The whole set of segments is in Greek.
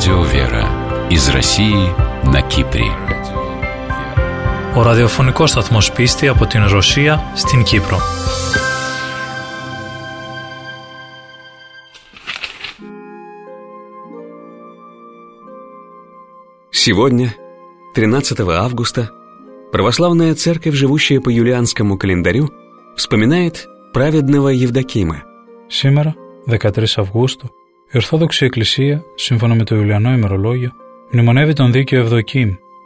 Радио Вера из России на Κύπρη. Ο ραδιοφωνικός σταθμός Πίστη από την Ρωσία στην Κύπρο. Сегодня, 13 августа, православная церковь, живущая по юлианскому календарю, вспоминает праведного Евдокима. Σήμερα, 13 Αυγούστου, η Ορθόδοξη Εκκλησία, σύμφωνα με το Ιουλιανό ημερολόγιο, μνημονεύει τον δίκαιο Ευδοκίμ.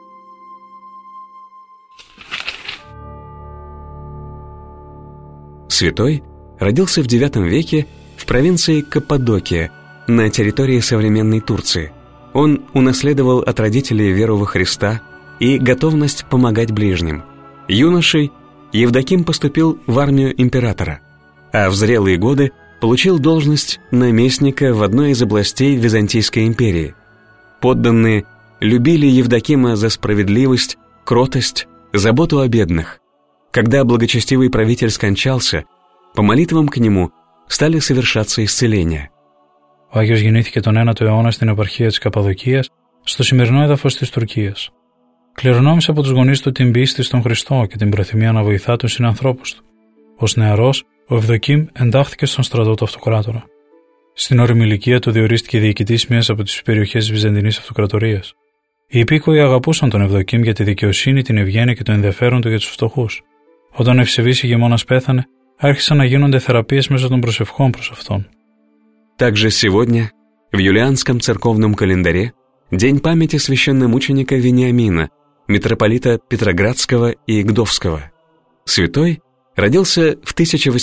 Святой родился в IX веке в провинции Каппадокия, на территории современной Турции. Он унаследовал от родителей веру во Христа и готовность помогать ближним. Юношей Евдоким поступил в армию императора, а в зрелые годы получил должность наместника в одной из областей Византийской империи. Подданные любили Евдокима за справедливость, кротость, заботу о бедных. Когда благочестивый правитель скончался, по молитвам к нему стали совершаться исцеления. Ο Άγιος γεννήθηκε τον 9ο αιώνα στην επαρχία της Καπαδοκίας, στο σημερινό έδαφος της Τουρκίας. Κληρονόμησε από τους γονείς του την πίστη στον Χριστό και την προθυμία να βοηθά τους συνανθρώπους του. Ως νεαρός, ο Ευδοκίμ εντάχθηκε στον στρατό του Αυτοκράτορα. Στην όριμη ηλικία του διορίστηκε διοικητής μιας από τις περιοχές της Βυζαντινής Αυτοκρατορίας. Οι υπήκοοι αγαπούσαν τον Ευδοκίμ για τη δικαιοσύνη, την ευγένεια και το ενδιαφέρον του για τους φτωχούς. Όταν ο ευσεβής ηγεμόνας πέθανε, άρχισαν να γίνονται θεραπείες μέσω των προσευχών προς αυτόν. Также сегодня, в юлианском церковном календаре, день памяти священномученика Вениамина, митрополита Петроградского и Гдовского. Святой родился в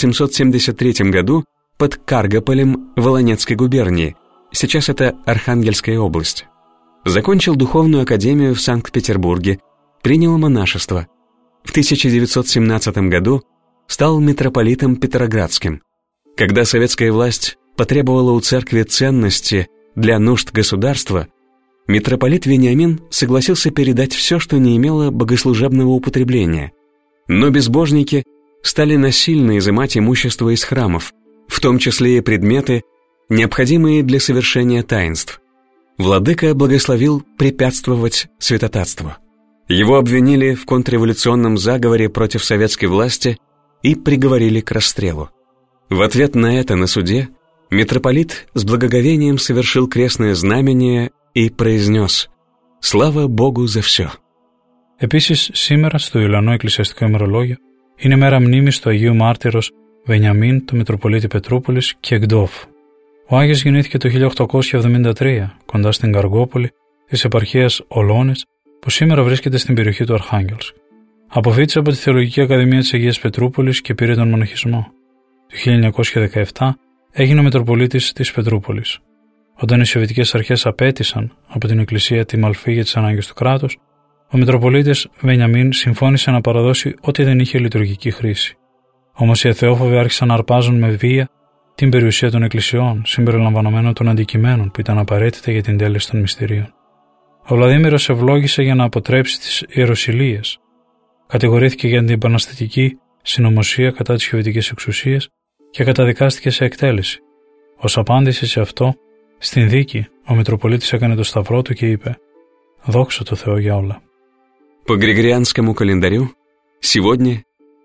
1873 году под Каргополем Волынецкой губернии, сейчас это Архангельская область. Закончил духовную академию в Санкт-Петербурге, принял монашество. В 1917 году стал митрополитом Петроградским. Когда советская власть потребовала у церкви ценности для нужд государства, митрополит Вениамин согласился передать все, что не имело богослужебного употребления. Но безбожники стали насильно изымать имущество из храмов, в том числе и предметы, необходимые для совершения таинств. Владыка благословил препятствовать святотатству. Его обвинили в контрреволюционном заговоре против советской власти и приговорили к расстрелу. В ответ на это на суде митрополит с благоговением совершил крестное знамение и произнес «Слава Богу за все». Επίσης, σήμερα στο Ιουλιανό Εκκλησιαστικό ημερολόγιο είναι μέρα μνήμης του Αγίου Μάρτυρος Βενιαμίν, του Μητροπολίτη Πετρούπολης και Γδόφ. Ο Άγιος γεννήθηκε το 1873 κοντά στην Καργόπολη της επαρχίας Ολώνες, που σήμερα βρίσκεται στην περιοχή του Αρχάγγελσκ. Αποφοίτησε από τη Θεολογική Ακαδημία της Αγίας Πετρούπολης και πήρε τον μοναχισμό. Το 1917 έγινε ο Μητροπολίτης της Πετρούπολης. Όταν οι Σοβιετικές αρχές απέτησαν από την Εκκλησία τη μαλφή για τις ανάγκες του κράτους, ο Μητροπολίτης Βενιαμίν συμφώνησε να παραδώσει ό,τι δεν είχε λειτουργική χρήση. Όμως οι αθεόφοβοι άρχισαν να αρπάζουν με βία την περιουσία των εκκλησιών, συμπεριλαμβανομένων των αντικειμένων που ήταν απαραίτητα για την τέλεση των μυστηρίων. Ο Βλαδίμηρος ευλόγησε για να αποτρέψει τις ιεροσυλίες. Κατηγορήθηκε για την επαναστατική συνωμοσία κατά της σοβιετικής εξουσίας και καταδικάστηκε σε εκτέλεση. Ως απάντηση σε αυτό, στην δίκη, ο Μητροπολίτης έκανε το σταυρό του και είπε «Δόξα τω Θεώ για όλα». По григорианскому календарю, сегодня,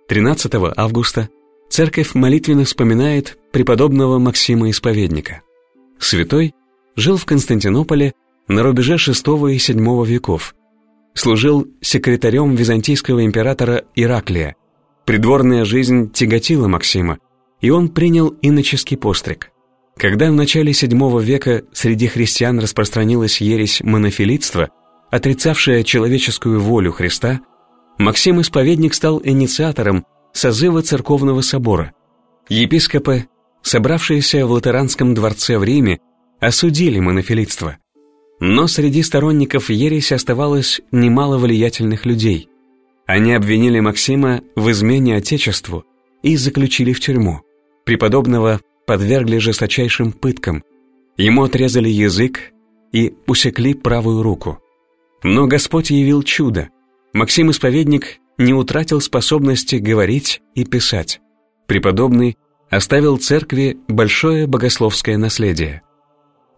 13 августа, церковь молитвенно вспоминает преподобного Максима Исповедника. Святой жил в Константинополе на рубеже VI и VII веков. Служил секретарем византийского императора Ираклия. Придворная жизнь тяготила Максима, и он принял иноческий постриг. Когда в начале VII века среди христиан распространилась ересь монофилитства, отрицавшая человеческую волю Христа, Максим Исповедник стал инициатором созыва церковного собора. Епископы, собравшиеся в Латеранском дворце в Риме, осудили монофилитство. Но среди сторонников ереси оставалось немало влиятельных людей. Они обвинили Максима в измене Отечеству и заключили в тюрьму. Преподобного подвергли жесточайшим пыткам. Ему отрезали язык и усекли правую руку. Но Господь явил чудо. Максим Исповедник не утратил способности говорить и писать. Преподобный оставил церкви большое богословское наследие.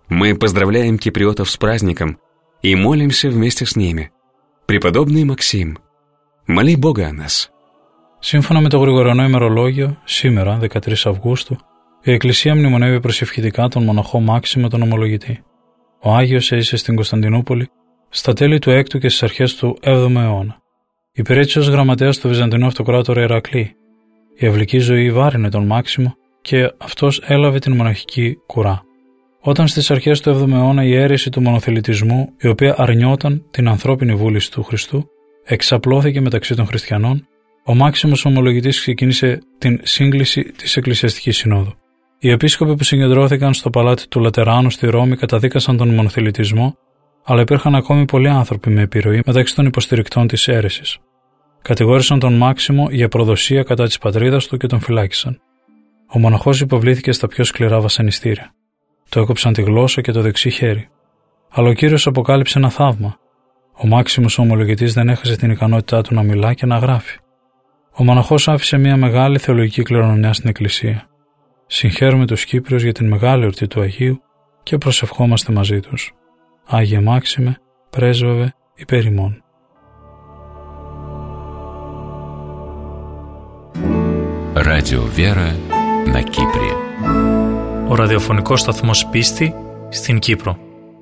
Мы поздравляем киприотов с праздником и молимся вместе с ними. Преподобный Максим, моли Бога о нас. Σύμφωνα με το Γρηγοριανό ημερολόγιο, σήμερα, 13 Αυγούστου, η Εκκλησία μνημονεύει προσευχητικά τον μοναχό Μάξιμο τον Ομολογητή. Ο Άγιος έζησε στην Κωνσταντινούπολη στα τέλη του 6ου και στις αρχές του 7ου αιώνα. Υπηρέτησε ως γραμματέας του Βυζαντινού Αυτοκράτορα Ηρακλή. Η ευλική ζωή βάρινε τον Μάξιμο και αυτός έλαβε την μοναχική κουρά. Όταν στις αρχές του 7ου αιώνα η αίρεση του μονοθελητισμού, η οποία αρνιόταν την ανθρώπινη βούληση του Χριστού, εξαπλώθηκε μεταξύ των χριστιανών, ο Μάξιμος Ομολογητής ξεκίνησε την σύγκληση της Εκκλησιαστικής Συνόδου. Οι επίσκοποι που συγκεντρώθηκαν στο παλάτι του Λατεράνου στη Ρώμη καταδίκασαν τον μονοθελητισμό, αλλά υπήρχαν ακόμη πολλοί άνθρωποι με επιρροή μεταξύ των υποστηρικτών της αίρεσης. Κατηγόρησαν τον Μάξιμο για προδοσία κατά της πατρίδας του και τον φυλάκισαν. Ο μοναχός υποβλήθηκε στα πιο σκληρά βασανιστήρια. Του έκοψαν τη γλώσσα και το δεξί χέρι. Αλλά ο Κύριος αποκάλυψε ένα θαύμα. Ο Μάξιμος ο Ομολογητής δεν έχασε την ικανότητά του να μιλά και να γράφει. Ο μοναχός άφησε μια μεγάλη θεολογική κληρονομιά στην Εκκλησία. Συγχαίρουμε τους Κύπριους για την μεγάλη εορτή του Αγίου και προσευχόμαστε μαζί τους. Άγιε Μάξιμε, πρέσβευε υπέρ ημών. Радио Вера на Κύπρη. Ο ραδιοφωνικός σταθμός Πίστη στην Κύπρο.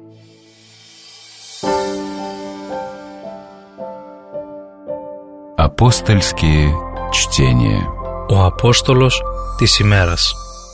Апостольские чтения. Ο Απόστολος της ημέρας.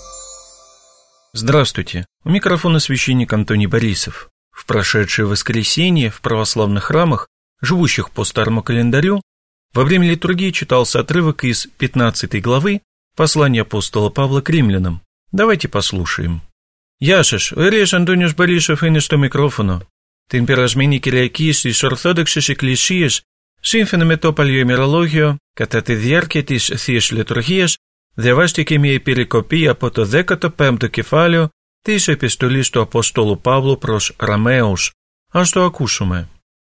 Здравствуйте, у микрофона священник Антоний Борисов. В прошедшее воскресенье в православных храмах, живущих по старому календарю, во время литургии читался отрывок из 15 главы послания апостола Павла к римлянам. Давайте послушаем. Γεια σας, ο Ιερέας Αντώνιος Борисов είναι στο μικρόφωνο. Την περασμένη Κυριακή στις Ορθόδοξες Εκκλησίες, σύμφωνα με το παλιό ημερολόγιο, κατά τη διάρκεια της Θείας Λειτουργίας, διαβάστηκε μια περικοπή από το 15ο κεφάλαιο της επιστολής του Απόστολου Παύλου προς Ρωμαίους. Ας το ακούσουμε.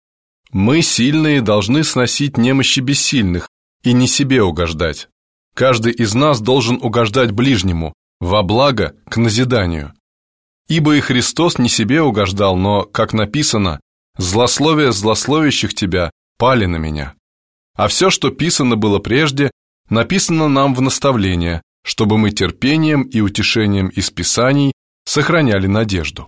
«Мы, сильные, должны сносить немощи бессильных и не себе угождать. Каждый из нас должен угождать ближнему, во благо, к назиданию. Ибо и Христос не себе угождал, но, как написано, злословие злословящих тебя пали на меня. А все, что писано было прежде, написано нам в наставление, чтобы мы терпением и утешением из Писаний сохраняли надежду.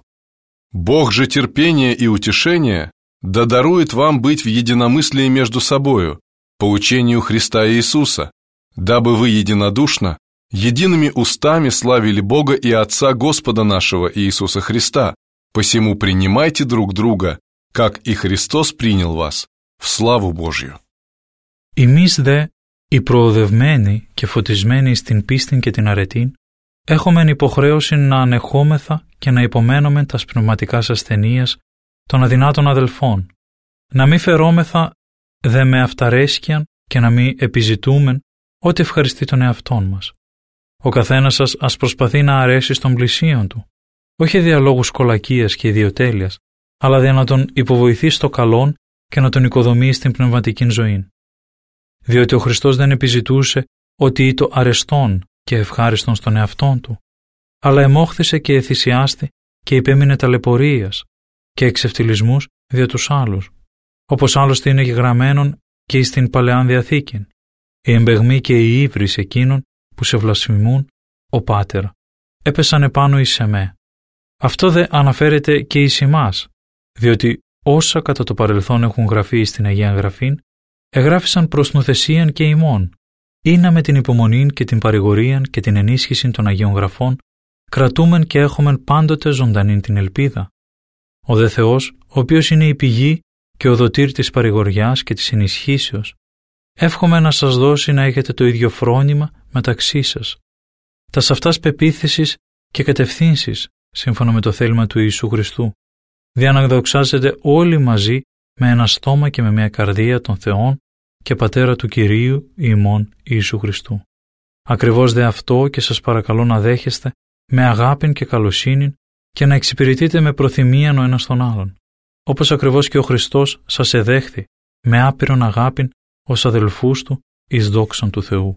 Бог же терпения и утешения да дарует вам быть в единомыслии между собою, по учению Христа Иисуса, дабы вы единодушно, едиными устами славили Бога и Отца Господа нашего Иисуса Христа, посему принимайте друг друга, как и Христос принял вас, в славу Божью». Εμείς δε, οι προοδευμένοι και φωτισμένοι στην πίστην και την αρετήν, έχομεν υποχρέωση να ανεχόμεθα και να υπομένομεν τας πνευματικάς ασθενείας των αδυνάτων αδελφών, να μη φερόμεθα δε με αυταρέσκειαν και να μη επιζητούμεν ό,τι ευχαριστεί τον εαυτόν μας. Ο καθένας σας ας προσπαθεί να αρέσει στον πλησίον του, όχι δια λόγους κολακίας και ιδιοτέλειας, αλλά δια να τον υποβοηθεί στο καλόν και να τον οικοδομεί στην πνευματική ζωή. Διότι ο Χριστός δεν επιζητούσε ότι ήτο αρεστόν και ευχάριστον στον εαυτόν του, αλλά εμόχθησε και εθυσιάστη και υπέμεινε ταλαιπωρίας και εξευτυλισμούς δια τους άλλους, όπως άλλωστε είναι γεγραμμένον και εις την Παλαιάν Διαθήκην, η εμπεγμή και η ύβρις εκείνων που σε βλασφημούν, ο Πάτερ, έπεσαν επάνω εις εμέ. Αυτό δε αναφέρεται και εις εμάς, διότι όσα κατά το παρελθόν έχουν γραφεί στην Αγία Γραφήν, εγγράφησαν προς νουθεσίαν και ημών, ήνα με την υπομονήν και την παρηγορίαν και την ενίσχυση των Αγίων Γραφών, κρατούμεν και έχομεν πάντοτε ζωντανήν την ελπίδα. Ο δε Θεός, ο οποίος είναι η πηγή και ο δοτήρ της παρηγοριάς και της ενισχύσεως, εύχομαι να σας δώσει να έχετε το ίδιο φρόνημα μεταξύ σας. Τας αυτάς πεποίθησης και κατευθύνσεις, σύμφωνα με το θέλημα του Ιησού Χριστού, δια να δοξάζετε όλοι μαζί με ένα στόμα και με μια καρδία των Θεών και Πατέρα του Κυρίου ημών Ιησού Χριστού. Ακριβώς δε αυτό και σας παρακαλώ να δέχεστε με αγάπην και καλοσύνην και να εξυπηρετείτε με προθυμίαν ο ένας τον άλλον, όπως ακριβώς και ο Χριστός σας εδέχθη με άπειρον αγάπην ως αδελφούς του εις δόξαν του Θεού.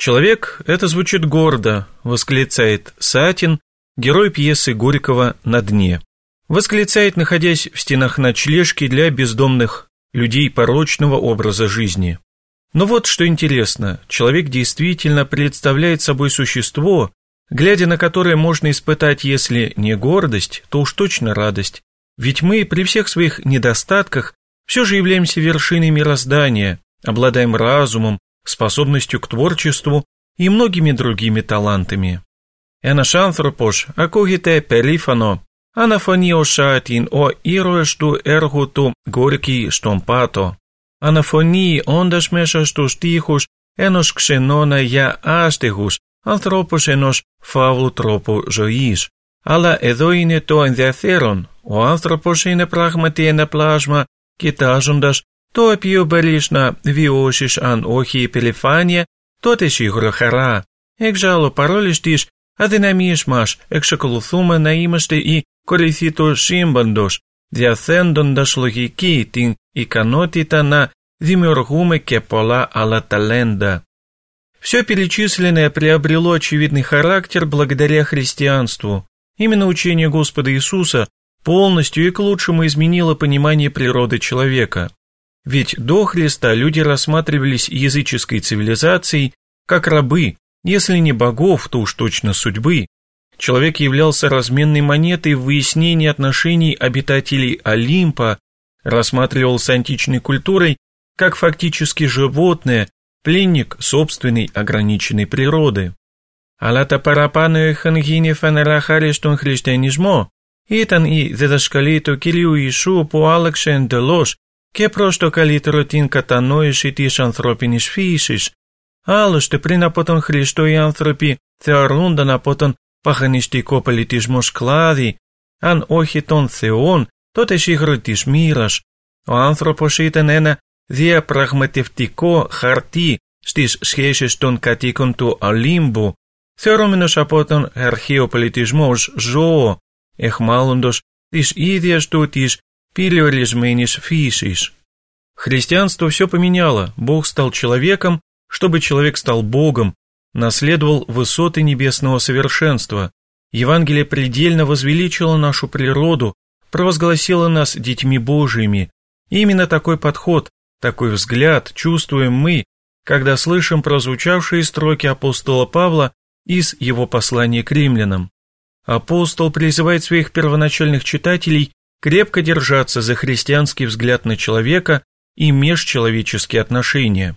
«Человек» — это звучит гордо, восклицает Сатин, герой пьесы Горького «На дне». Восклицает, находясь в стенах ночлежки для бездомных людей порочного образа жизни. Но вот что интересно, человек действительно представляет собой существо, глядя на которое можно испытать, если не гордость, то уж точно радость. Ведь мы при всех своих недостатках все же являемся вершиной мироздания, обладаем разумом, способностью к творчеству и многими другими талантами. Ένας άνθρωπος ακούγεται περήφανο, αναφωνεί ο Σάτιν, ο ήρωας του έργου του Γκόρκι στον Πάτο. Αναφωνεί όντας μέσα στους στίχους ενός ξενώνα για άστεγους, ανθρώπους ενός φαύλου τρόπου ζωής. Αλλά εδώ είναι το ενδιαφέρον. Ο άνθρωπος είναι πράγματι ένα πλάσμα, κοιτάζοντας το οποίο μπορείς να βιώσεις, αν όχι υπερηφάνεια, τότε σίγουρα χαρά. Εξάλλου, παρόλες τις αδυναμίες μας, εξακολουθούμε να είμαστε η κορυφή του σύμπαντος, διαθέτοντας λογική την ικανότητα να δημιουργούμε και πολλά άλλα таланта. Все перечисленное приобрело очевидный характер благодаря христианству. Именно учение Господа Иисуса полностью и к лучшему изменило понимание природы человека. Ведь до Христа люди рассматривались языческой цивилизацией как рабы, если не богов, то уж точно судьбы. Человек являлся разменной монетой в выяснении отношений обитателей Олимпа, рассматривался античной культурой как фактически животное, пленник собственной ограниченной природы. Αλλά τα παραπάνω είχαν γίνει φανερά χάρη στον χριστιανισμό. Ήταν η διδασκαλία του Κυρίου Ιησού που άλλαξε εντελώς και προς το καλύτερο την κατανόηση της ανθρώπινης φύσης. Άλλωστε πριν από τον Χριστό οι άνθρωποι θεωρούνταν από τον παγανιστικό πολιτισμό σκλάβοι, αν όχι των θεών, τότε σίγουρα της μοίρας. Ο άνθρωπος ήταν ένα διαπραγματευτικό χαρτί στις σχέσεις των κατοίκων του Ολύμπου, θεωρούμενος από τον αρχαίο πολιτισμό ως ζώο, εχμάλλοντος της ίδιας του της переоrizменης физис. Христианство все поменяло, Бог стал человеком, чтобы человек стал Богом, наследовал высоты небесного совершенства. Евангелие предельно возвеличило нашу природу, провозгласило нас детьми Божьими. И именно такой подход, такой взгляд чувствуем мы, когда слышим прозвучавшие строки апостола Павла из его послания к римлянам. Апостол призывает своих первоначальных читателей крепко держаться за христианский взгляд на человека и межчеловеческие отношения.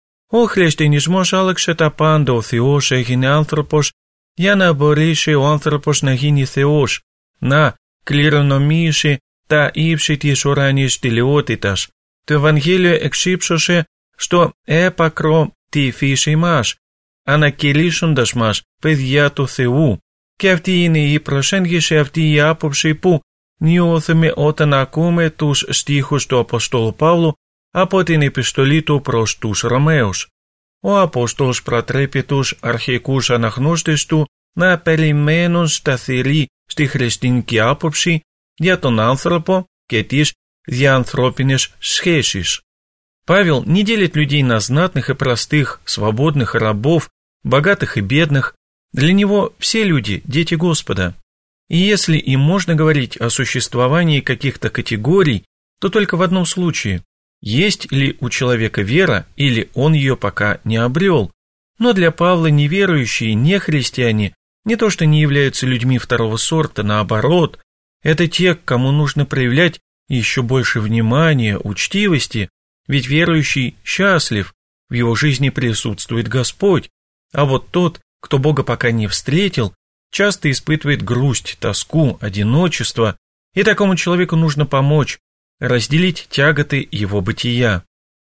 Ο χριστιανισμός άλλαξε τα πάντα, ο Θεός έγινε άνθρωπος για να μπορέσει ο άνθρωπος να γίνει Θεός, να κληρονομήσει τα ύψη της ουράνιης τελειότητας. Το Ευαγγέλιο εξύψωσε στο έπακρο τη φύση μας, ανακηρύσσοντας μας παιδιά του Θεού. Και αυτή είναι η προσέγγιση, αυτή η άποψη που νιώθουμε όταν ακούμε τους στίχους του Αποστόλου Παύλου από την επιστολή του προς τους Ρωμαίους. Ο Απόστολος προτρέπει τους αρχαϊκούς αναγνώστες του να περιμένουν σταθεροί στη χριστιανική άποψη για τον άνθρωπο και τις διανθρώπινες σχέσεις. Павел не делит людей на знатных и простых, свободных и рабов, богатых и бедных. Для него все люди – дети Господа. И если им можно говорить о существовании каких-то категорий, то только в одном случае – есть ли у человека вера или он ее пока не обрел. Но для Павла неверующие, нехристиане не то что не являются людьми второго сорта, наоборот, это те, к кому нужно проявлять еще больше внимания, учтивости, ведь верующий счастлив, в его жизни присутствует Господь, а вот тот, кто Бога пока не встретил, часто испытывает грусть, тоску, одиночество, и такому человеку нужно помочь, разделить τяготы его бытия.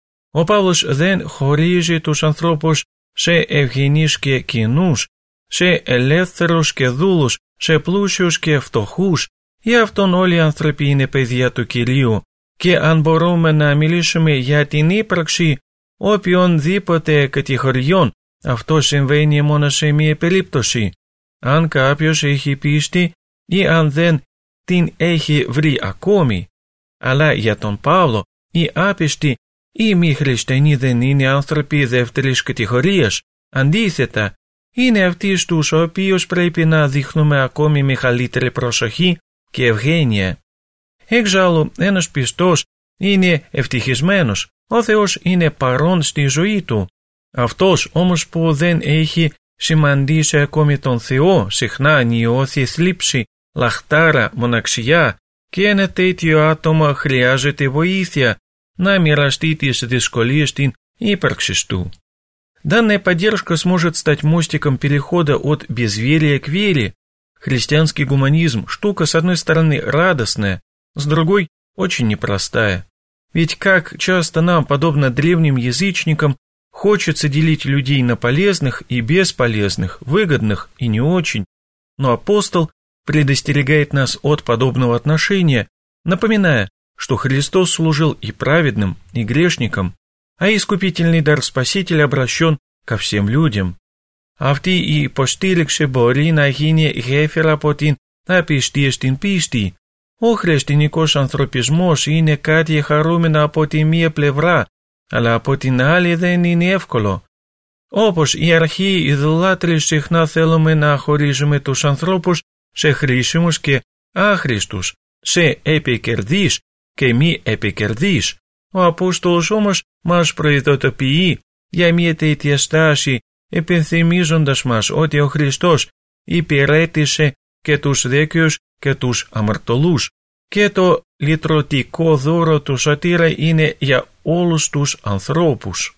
Ο Παύλος δεν χωρίζει τους ανθρώπους σε ευγενείς και κοινούς, σε ελεύθερους και δούλους, σε πλούσιους και φτωχούς, ή αυτόν όλοι οι άνθρωποι είναι παιδιά του Κυρίου, και αν μπορούμε να μιλήσουμε για την ύπαρξη οποιονδήποτε κατηγοριών, αυτό συμβαίνει μόνο σε μία περίπτωση. Αν κάποιος έχει πίστη ή αν δεν την έχει βρει ακόμη. Αλλά για τον Παύλο οι άπιστοι ή μη χριστιανοί δεν είναι άνθρωποι δεύτερης κατηγορίας, Αντίθετα, είναι αυτοί στους οποίους πρέπει να δείχνουμε ακόμη μεγαλύτερη προσοχή και ευγένεια. Εξάλλου, ένας πιστός είναι ευτυχισμένος, ο Θεός είναι παρόν στη ζωή του. Αυτός όμως που δεν έχει σημαντήσει ακόμη τον Θεό, συχνά νιώθει θλίψη, λαχτάρα, μοναξιά και ένα τέτοιο άτομο χρειάζεται βοήθεια να μοιραστεί τις δυσκολίες στην ύπαρξη του. Данная поддержка сможет стать мостиком перехода от безверия к вере. Христианский гуманизм – штука, с одной стороны, радостная, с другой – очень непростая. Ведь как часто нам, подобно древним язычникам, хочется делить людей на полезных и бесполезных, выгодных и не очень, но апостол предостерегает нас от подобного отношения, напоминая, что Христос служил и праведным, и грешникам, а искупительный дар Спасителя обращен ко всем людям. Αυτή η υποστήριξη μπορεί να γίνει γέφυρα από την απιστία στην πίστη. Ο χριστιανικός ανθρωπισμός είναι κάτι χαρούμενο από τη μία πλευρά, αλλά από την άλλη δεν είναι εύκολο. Όπως οι αρχαίοι ειδωλάτρες συχνά θέλουμε να χωρίζουμε τους ανθρώπους σε χρήσιμους και άχρηστους, σε επικερδείς και μη επικερδείς. Ο Απόστολος όμως μας προειδοποιεί για μια τέτοια στάση, υπενθυμίζοντας μας ότι ο Χριστός υπηρέτησε και τους δίκαιους και τους αμαρτωλούς και το λυτρωτικό δώρο του σωτήρα είναι για όλους τους ανθρώπους.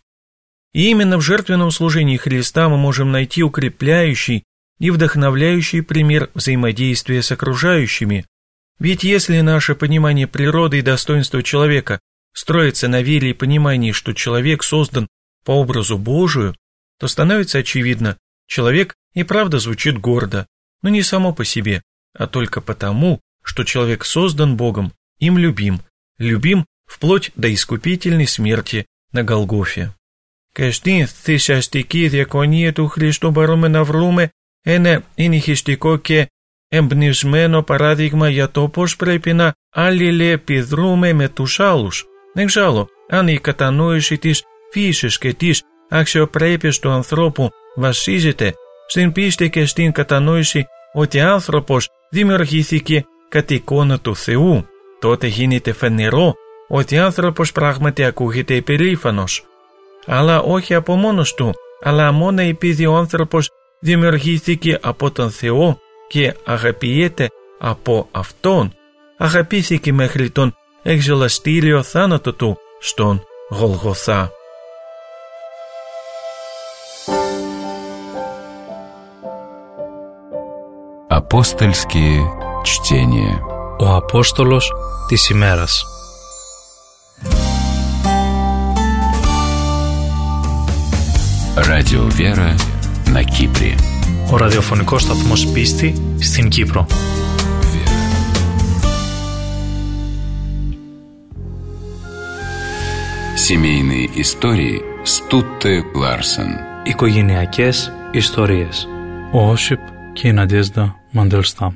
И именно в жертвенном служении Христа мы можем найти укрепляющий и вдохновляющий пример взаимодействия с окружающими. Ведь если наше понимание природы и достоинства человека строится на вере и понимании, что человек создан по образу Божию, то становится очевидно, человек и правда звучит гордо, но не само по себе, а только потому, что человек создан Богом, им любим вплоть до искупительной смерти на Голгофе. Και στην θυσιαστική διακονία του Χριστού μπορούμε να βρούμε ένα ενηχιστικό και εμπνευσμένο παράδειγμα για το πώς πρέπει να αλληλεπιδρούμε με τους άλλους. Εξάλλου, αν η κατανόηση της φύσης και της αξιοπρέπειας του ανθρώπου βασίζεται στην πίστη και στην κατανόηση ότι άνθρωπος δημιουργήθηκε κατ' εικόνα του Θεού, τότε γίνεται φανερό ότι άνθρωπος πράγματι ακούγεται υπερήφανος. Αλλά όχι από μόνος του, αλλά μόνο επειδή ο άνθρωπος δημιουργήθηκε από τον Θεό και αγαπιέται από Αυτόν, αγαπήθηκε μέχρι τον εξελαστήριο θάνατο του στον Γολγοθά. Апостольские чтения. Ο Απόστολος της ημέρας. Радио Вера на Кипре. Ο ραδιοφωνικός σταθμός Πίστη στην Κύπρο. Семейные истории с Тутте Ларсен. Οικογενειακές ιστορίες. Ο Όσιπ και η Надежда Мандельштам.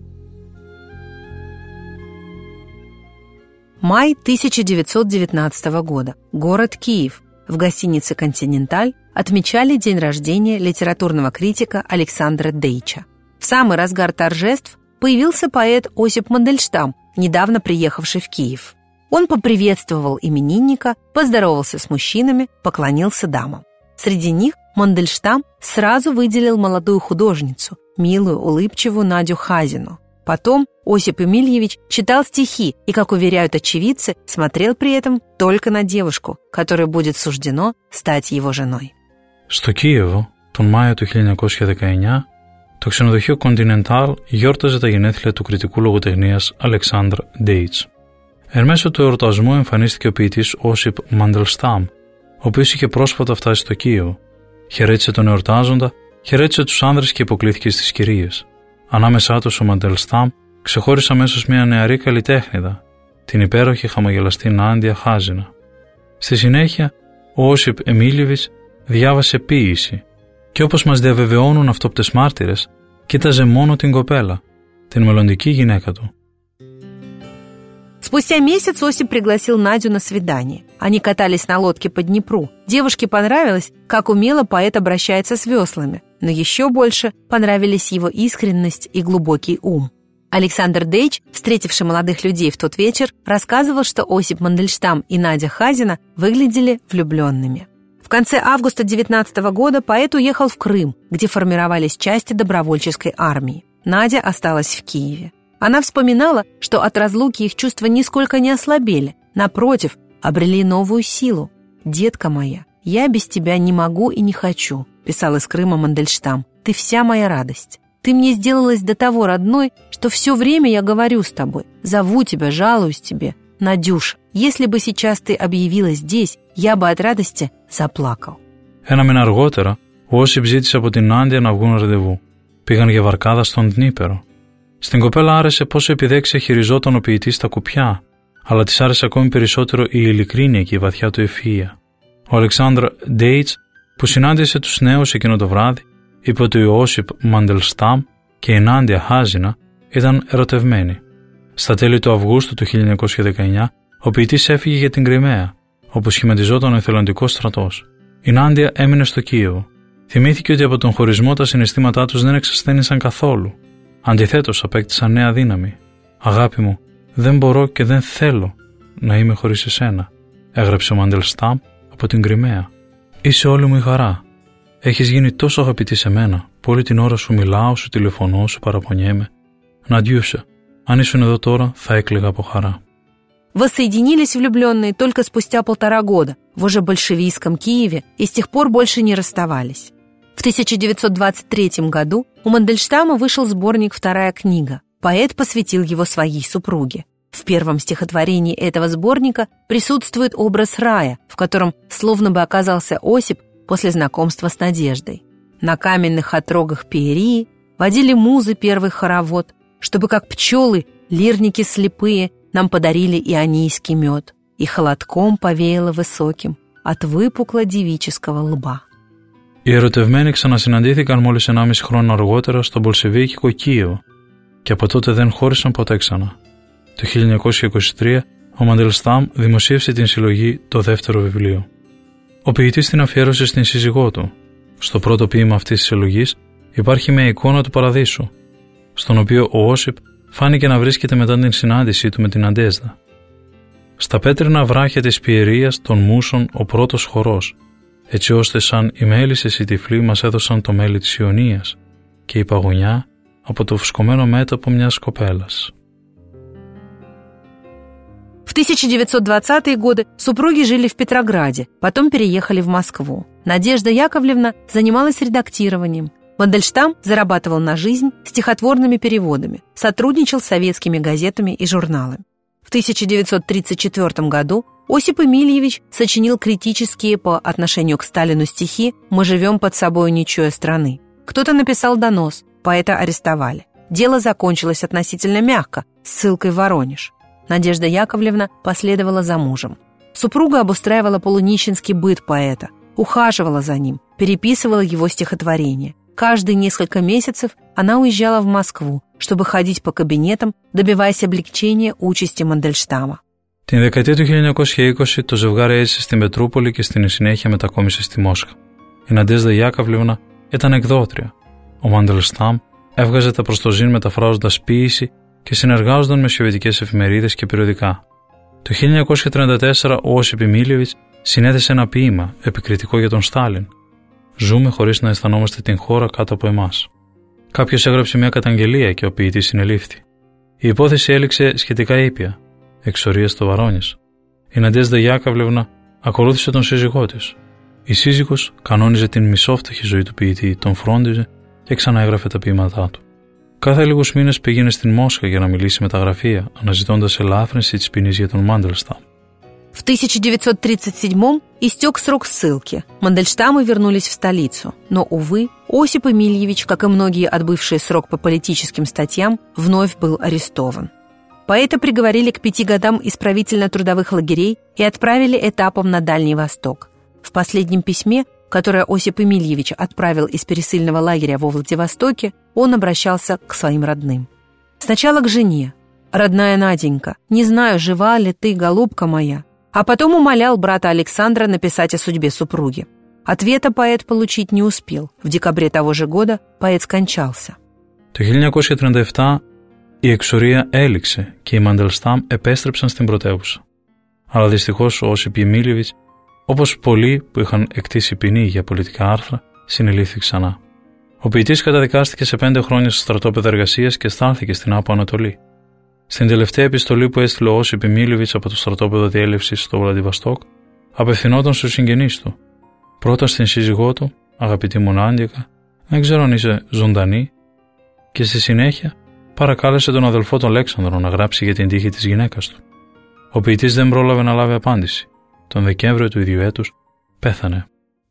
Май 1919 года. Город Киев. В гостинице «Континенталь» отмечали день рождения литературного критика Александра Дейча. В самый разгар торжеств появился поэт Осип Мандельштам, недавно приехавший в Киев. Он поприветствовал именинника, поздоровался с мужчинами, поклонился дамам. Среди них Мандельштам сразу выделил молодую художницу, милую, улыбчивую Надю Хазину. Потом Осип Эмильевич читал стихи и, как уверяют очевидцы, смотрел при этом только на девушку, которой будет суждено стать его женой. Στο Κίεβο, τον Μάιο του 1919, το ξενοδοχείο Continental γιόρταζε τα γενέθλια του κριτικού λογοτεχνίας Αλεξάνδρ Ντέιτς. Εν μέσω του εορτασμού εμφανίστηκε ο ποιητής Όσιπ Μαντελστάμ, ο οποίος είχε πρόσφατα φτάσει στο Κίεβο. Χαιρέτησε τον εορτάζοντα, χαιρέτησε τους άνδρες και υποκλήθηκε στις κυρίες. Ανάμεσά τους ο Μαντελστάμ ξεχώρισε αμέσως μια νεαρή καλλιτέχνηδα, την υπέροχη χαμογελαστή Νάντια Χάζινα. Στη συνέχεια, ο Όσιπ Εμίλιεβιτς διάβασε ποίηση και όπως μας διαβεβαιώνουν αυτόπτες μάρτυρες, κοίταζε μόνο την κοπέλα, την μελλοντική γυναίκα του. Спустя месяц Осип пригласил Надю на свидание. Они катались на лодке по Днепру. Девушке понравилось, как умело поэт обращается с веслами, но еще больше понравились его искренность и глубокий ум. Александр Дейч, встретивший молодых людей в тот вечер, рассказывал, что Осип Мандельштам и Надя Хазина выглядели влюбленными. В конце августа 19 года поэт уехал в Крым, где формировались части добровольческой армии. Надя осталась в Киеве. Она вспоминала, что от разлуки их чувства нисколько не ослабели, напротив, обрели новую силу. «Детка моя, я без тебя не могу и не хочу», писал из Крыма Мандельштам. «Ты вся моя радость. Ты мне сделалась до того родной, что все время я говорю с тобой, зову тебя, жалуюсь тебе. Надюша, если бы сейчас ты объявилась здесь, я бы от радости заплакал». Ένα μήνα αργότερα, ο Όσιπ ζήτησε από την Νάντια να βγουν ραντεβού. Πήγαν για βαρκάδα στον Δνήπερο. Στην κοπέλα άρεσε πόσο επιδέξια χειριζόταν ο ποιητής τα κουπιά, αλλά της άρεσε ακόμη περισσότερο η ειλικρίνεια και η βαθιά του ευφυΐα. Ο Αλεξάνδρ Ντέιτς, που συνάντησε τους νέους εκείνο το βράδυ, είπε ότι ο Όσιπ Μαντελστάμ και η Νάντια Χάζινα ήταν ερωτευμένοι. Στα τέλη του Αυγούστου του 1919, ο ποιητής έφυγε για την Κριμαία, όπου σχηματιζόταν ο εθελοντικός στρατός. Η Νάντια έμεινε στο Κίεβο. Θυμήθηκε ότι από τον χωρισμό τα συναισθήματά τους δεν εξασθένησαν καθόλου. Αντιθέτως, απέκτησαν νέα δύναμη. «Αγάπη μου, δεν μπορώ και δεν θέλω να είμαι χωρίς εσένα», έγραψε ο Μαντελστάμ από την Κριμαία. «Είσαι όλη μου η χαρά. Έχεις γίνει τόσο αγαπητή σε μένα, που όλη την ώρα σου μιλάω, σου τηλεφωνώ, σου παραπονιέμαι. Ναντιούσα, αν ήσουν εδώ τώρα, θα έκλαιγα από χαρά». Воссоединились влюбленные только спустя 1,5 года в уже большевистском Киеве и с тех пор больше не расставались. В 1923 году у Мандельштама вышел сборник «Вторая книга». Поэт посвятил его своей супруге. В первом стихотворении этого сборника присутствует образ рая, в котором словно бы оказался Осип после знакомства с Надеждой. На каменных отрогах Пеерии водили музы первый хоровод, чтобы, как пчелы, лирники слепые, нам подарили ионийский мед, и холодком повеяло высоким от выпукло девического лба. Οι ερωτευμένοι ξανασυναντήθηκαν μόλις 1,5 χρόνο αργότερα στο Μπολσεβίκικο Κίεβο και από τότε δεν χώρισαν ποτέ ξανά. Το 1923 ο Μαντελστάμ δημοσίευσε την συλλογή «Το δεύτερο βιβλίο». Ο ποιητής την αφιέρωσε στην σύζυγό του. Στο πρώτο ποίημα αυτής της συλλογής υπάρχει μια εικόνα του παραδείσου, στον οποίο ο Όσιπ φάνηκε να βρίσκεται μετά την συνάντησή του με την Αντέσδα. Στα πέτρινα βράχια της Πιερίας των Μούσων ο πρώτος χορός, έτσι ώστε σαν οι μέλισσες οι τυφλοί μας έδωσαν το μέλι της Ιωνίας και η παγωνιά από το φουσκωμένο μέτωπο μιας κοπέλας. В 1920-е годы супруги жили в Петрограде, потом переехали в Москву. Надежда Яковлевна занималась редактированием. Мандельштам зарабатывал на жизнь стихотворными переводами, сотрудничал с советскими газетами и журналами. В 1934 году Осип Эмильевич сочинил критические по отношению к Сталину стихи «Мы живем под собой, не чуя страны». Кто-то написал донос, поэта арестовали. Дело закончилось относительно мягко, ссылкой в Воронеж. Надежда Яковлевна последовала за мужем. Супруга обустраивала полунищенский быт поэта, ухаживала за ним, переписывала его стихотворения. Каждые несколько месяцев она уезжала в Москву, чтобы ходить по кабинетам, добиваясь облегчения участи Мандельштама. Την δεκαετία του 1920 το ζευγάρι έζησε στην Πετρούπολη και στην συνέχεια μετακόμισε στη Μόσχα. Η Ναντέσδα Γιάκαβλευνα ήταν εκδότρια. Ο Μαντελστάμ έβγαζε τα προς το ζήν μεταφράζοντας ποίηση και συνεργάζονταν με σοβιετικές εφημερίδες και περιοδικά. Το 1934 ο Όσιπ Εμίλιεβιτς συνέθεσε ένα ποίημα επικριτικό για τον Στάλιν. «Ζούμε χωρίς να αισθανόμαστε την χώρα κάτω από εμάς». Κάποιος έγραψε μια καταγγελία και ο ποιητής συνελήφθη. Η υπόθεση έληξε σχετικά ήπια, εξορίας στο Βαρόνιες. Η Ναντέσδα Γιάκαβλευνα ακολούθησε τον σύζυγό της. Η σύζυγος κανόνιζε την μισόφτωχη ζωή του ποιητή, τον φρόντιζε και ξαναέγραφε τα ποίηματά του. Κάθε λίγους μήνες πήγαινε στην Μόσχα για να μιλήσει με τα γραφεία, αναζητώντας ελάφρυνση της ποινής για τον Μάντελστάμ. В 1937-м истек срок ссылки. Мандельштамы вернулись в столицу. Но, увы, Осип Эмильевич, как и многие отбывшие срок по политическим статьям, вновь был арестован. Поэта приговорили к 5 годам исправительно-трудовых лагерей и отправили этапом на Дальний Восток. В последнем письме, которое Осип Эмильевич отправил из пересыльного лагеря во Владивостоке, он обращался к своим родным. Сначала к жене. «Родная Наденька, не знаю, жива ли ты, голубка моя. А потом умолял брата Александра написать о судьбе супруги. Ответа поэт получить не успел. В декабре того же года поэт скончался. Το 1937 η εξορία έληξε και οι Μαντελστάμ επέστρεψαν στην πρωτεύουσα. Αλλά δυστυχώς ο Όσιπ Γεμίλιεβιτς, όπως πολλοί που είχαν εκτίσει ποινή για πολιτικά άρθρα, συνελήφθη ξανά. Ο ποιητής καταδικάστηκε σε 5 χρόνια στο στρατόπεδο εργασίας και στάλθηκε στην Άπο Ανατολή. Στην τελευταία επιστολή που έστειλε ο Όσιπ Γεμίλιεβιτς από το στρατόπεδο διέλευσης στο Βλαντιβαστόκ, απευθυνόταν στους συγγενείς του. Πρώτα στην σύζυγό του, αγαπητή μου Νάντικα, δεν ξέρω αν είσαι ζωντανή, και στη συνέχεια παρακάλεσε τον αδελφό τον Λέξανδρο να γράψει για την τύχη της γυναίκας του. Ο ποιητής δεν πρόλαβε να λάβει απάντηση. Τον Δεκέμβριο του ίδιου έτους πέθανε.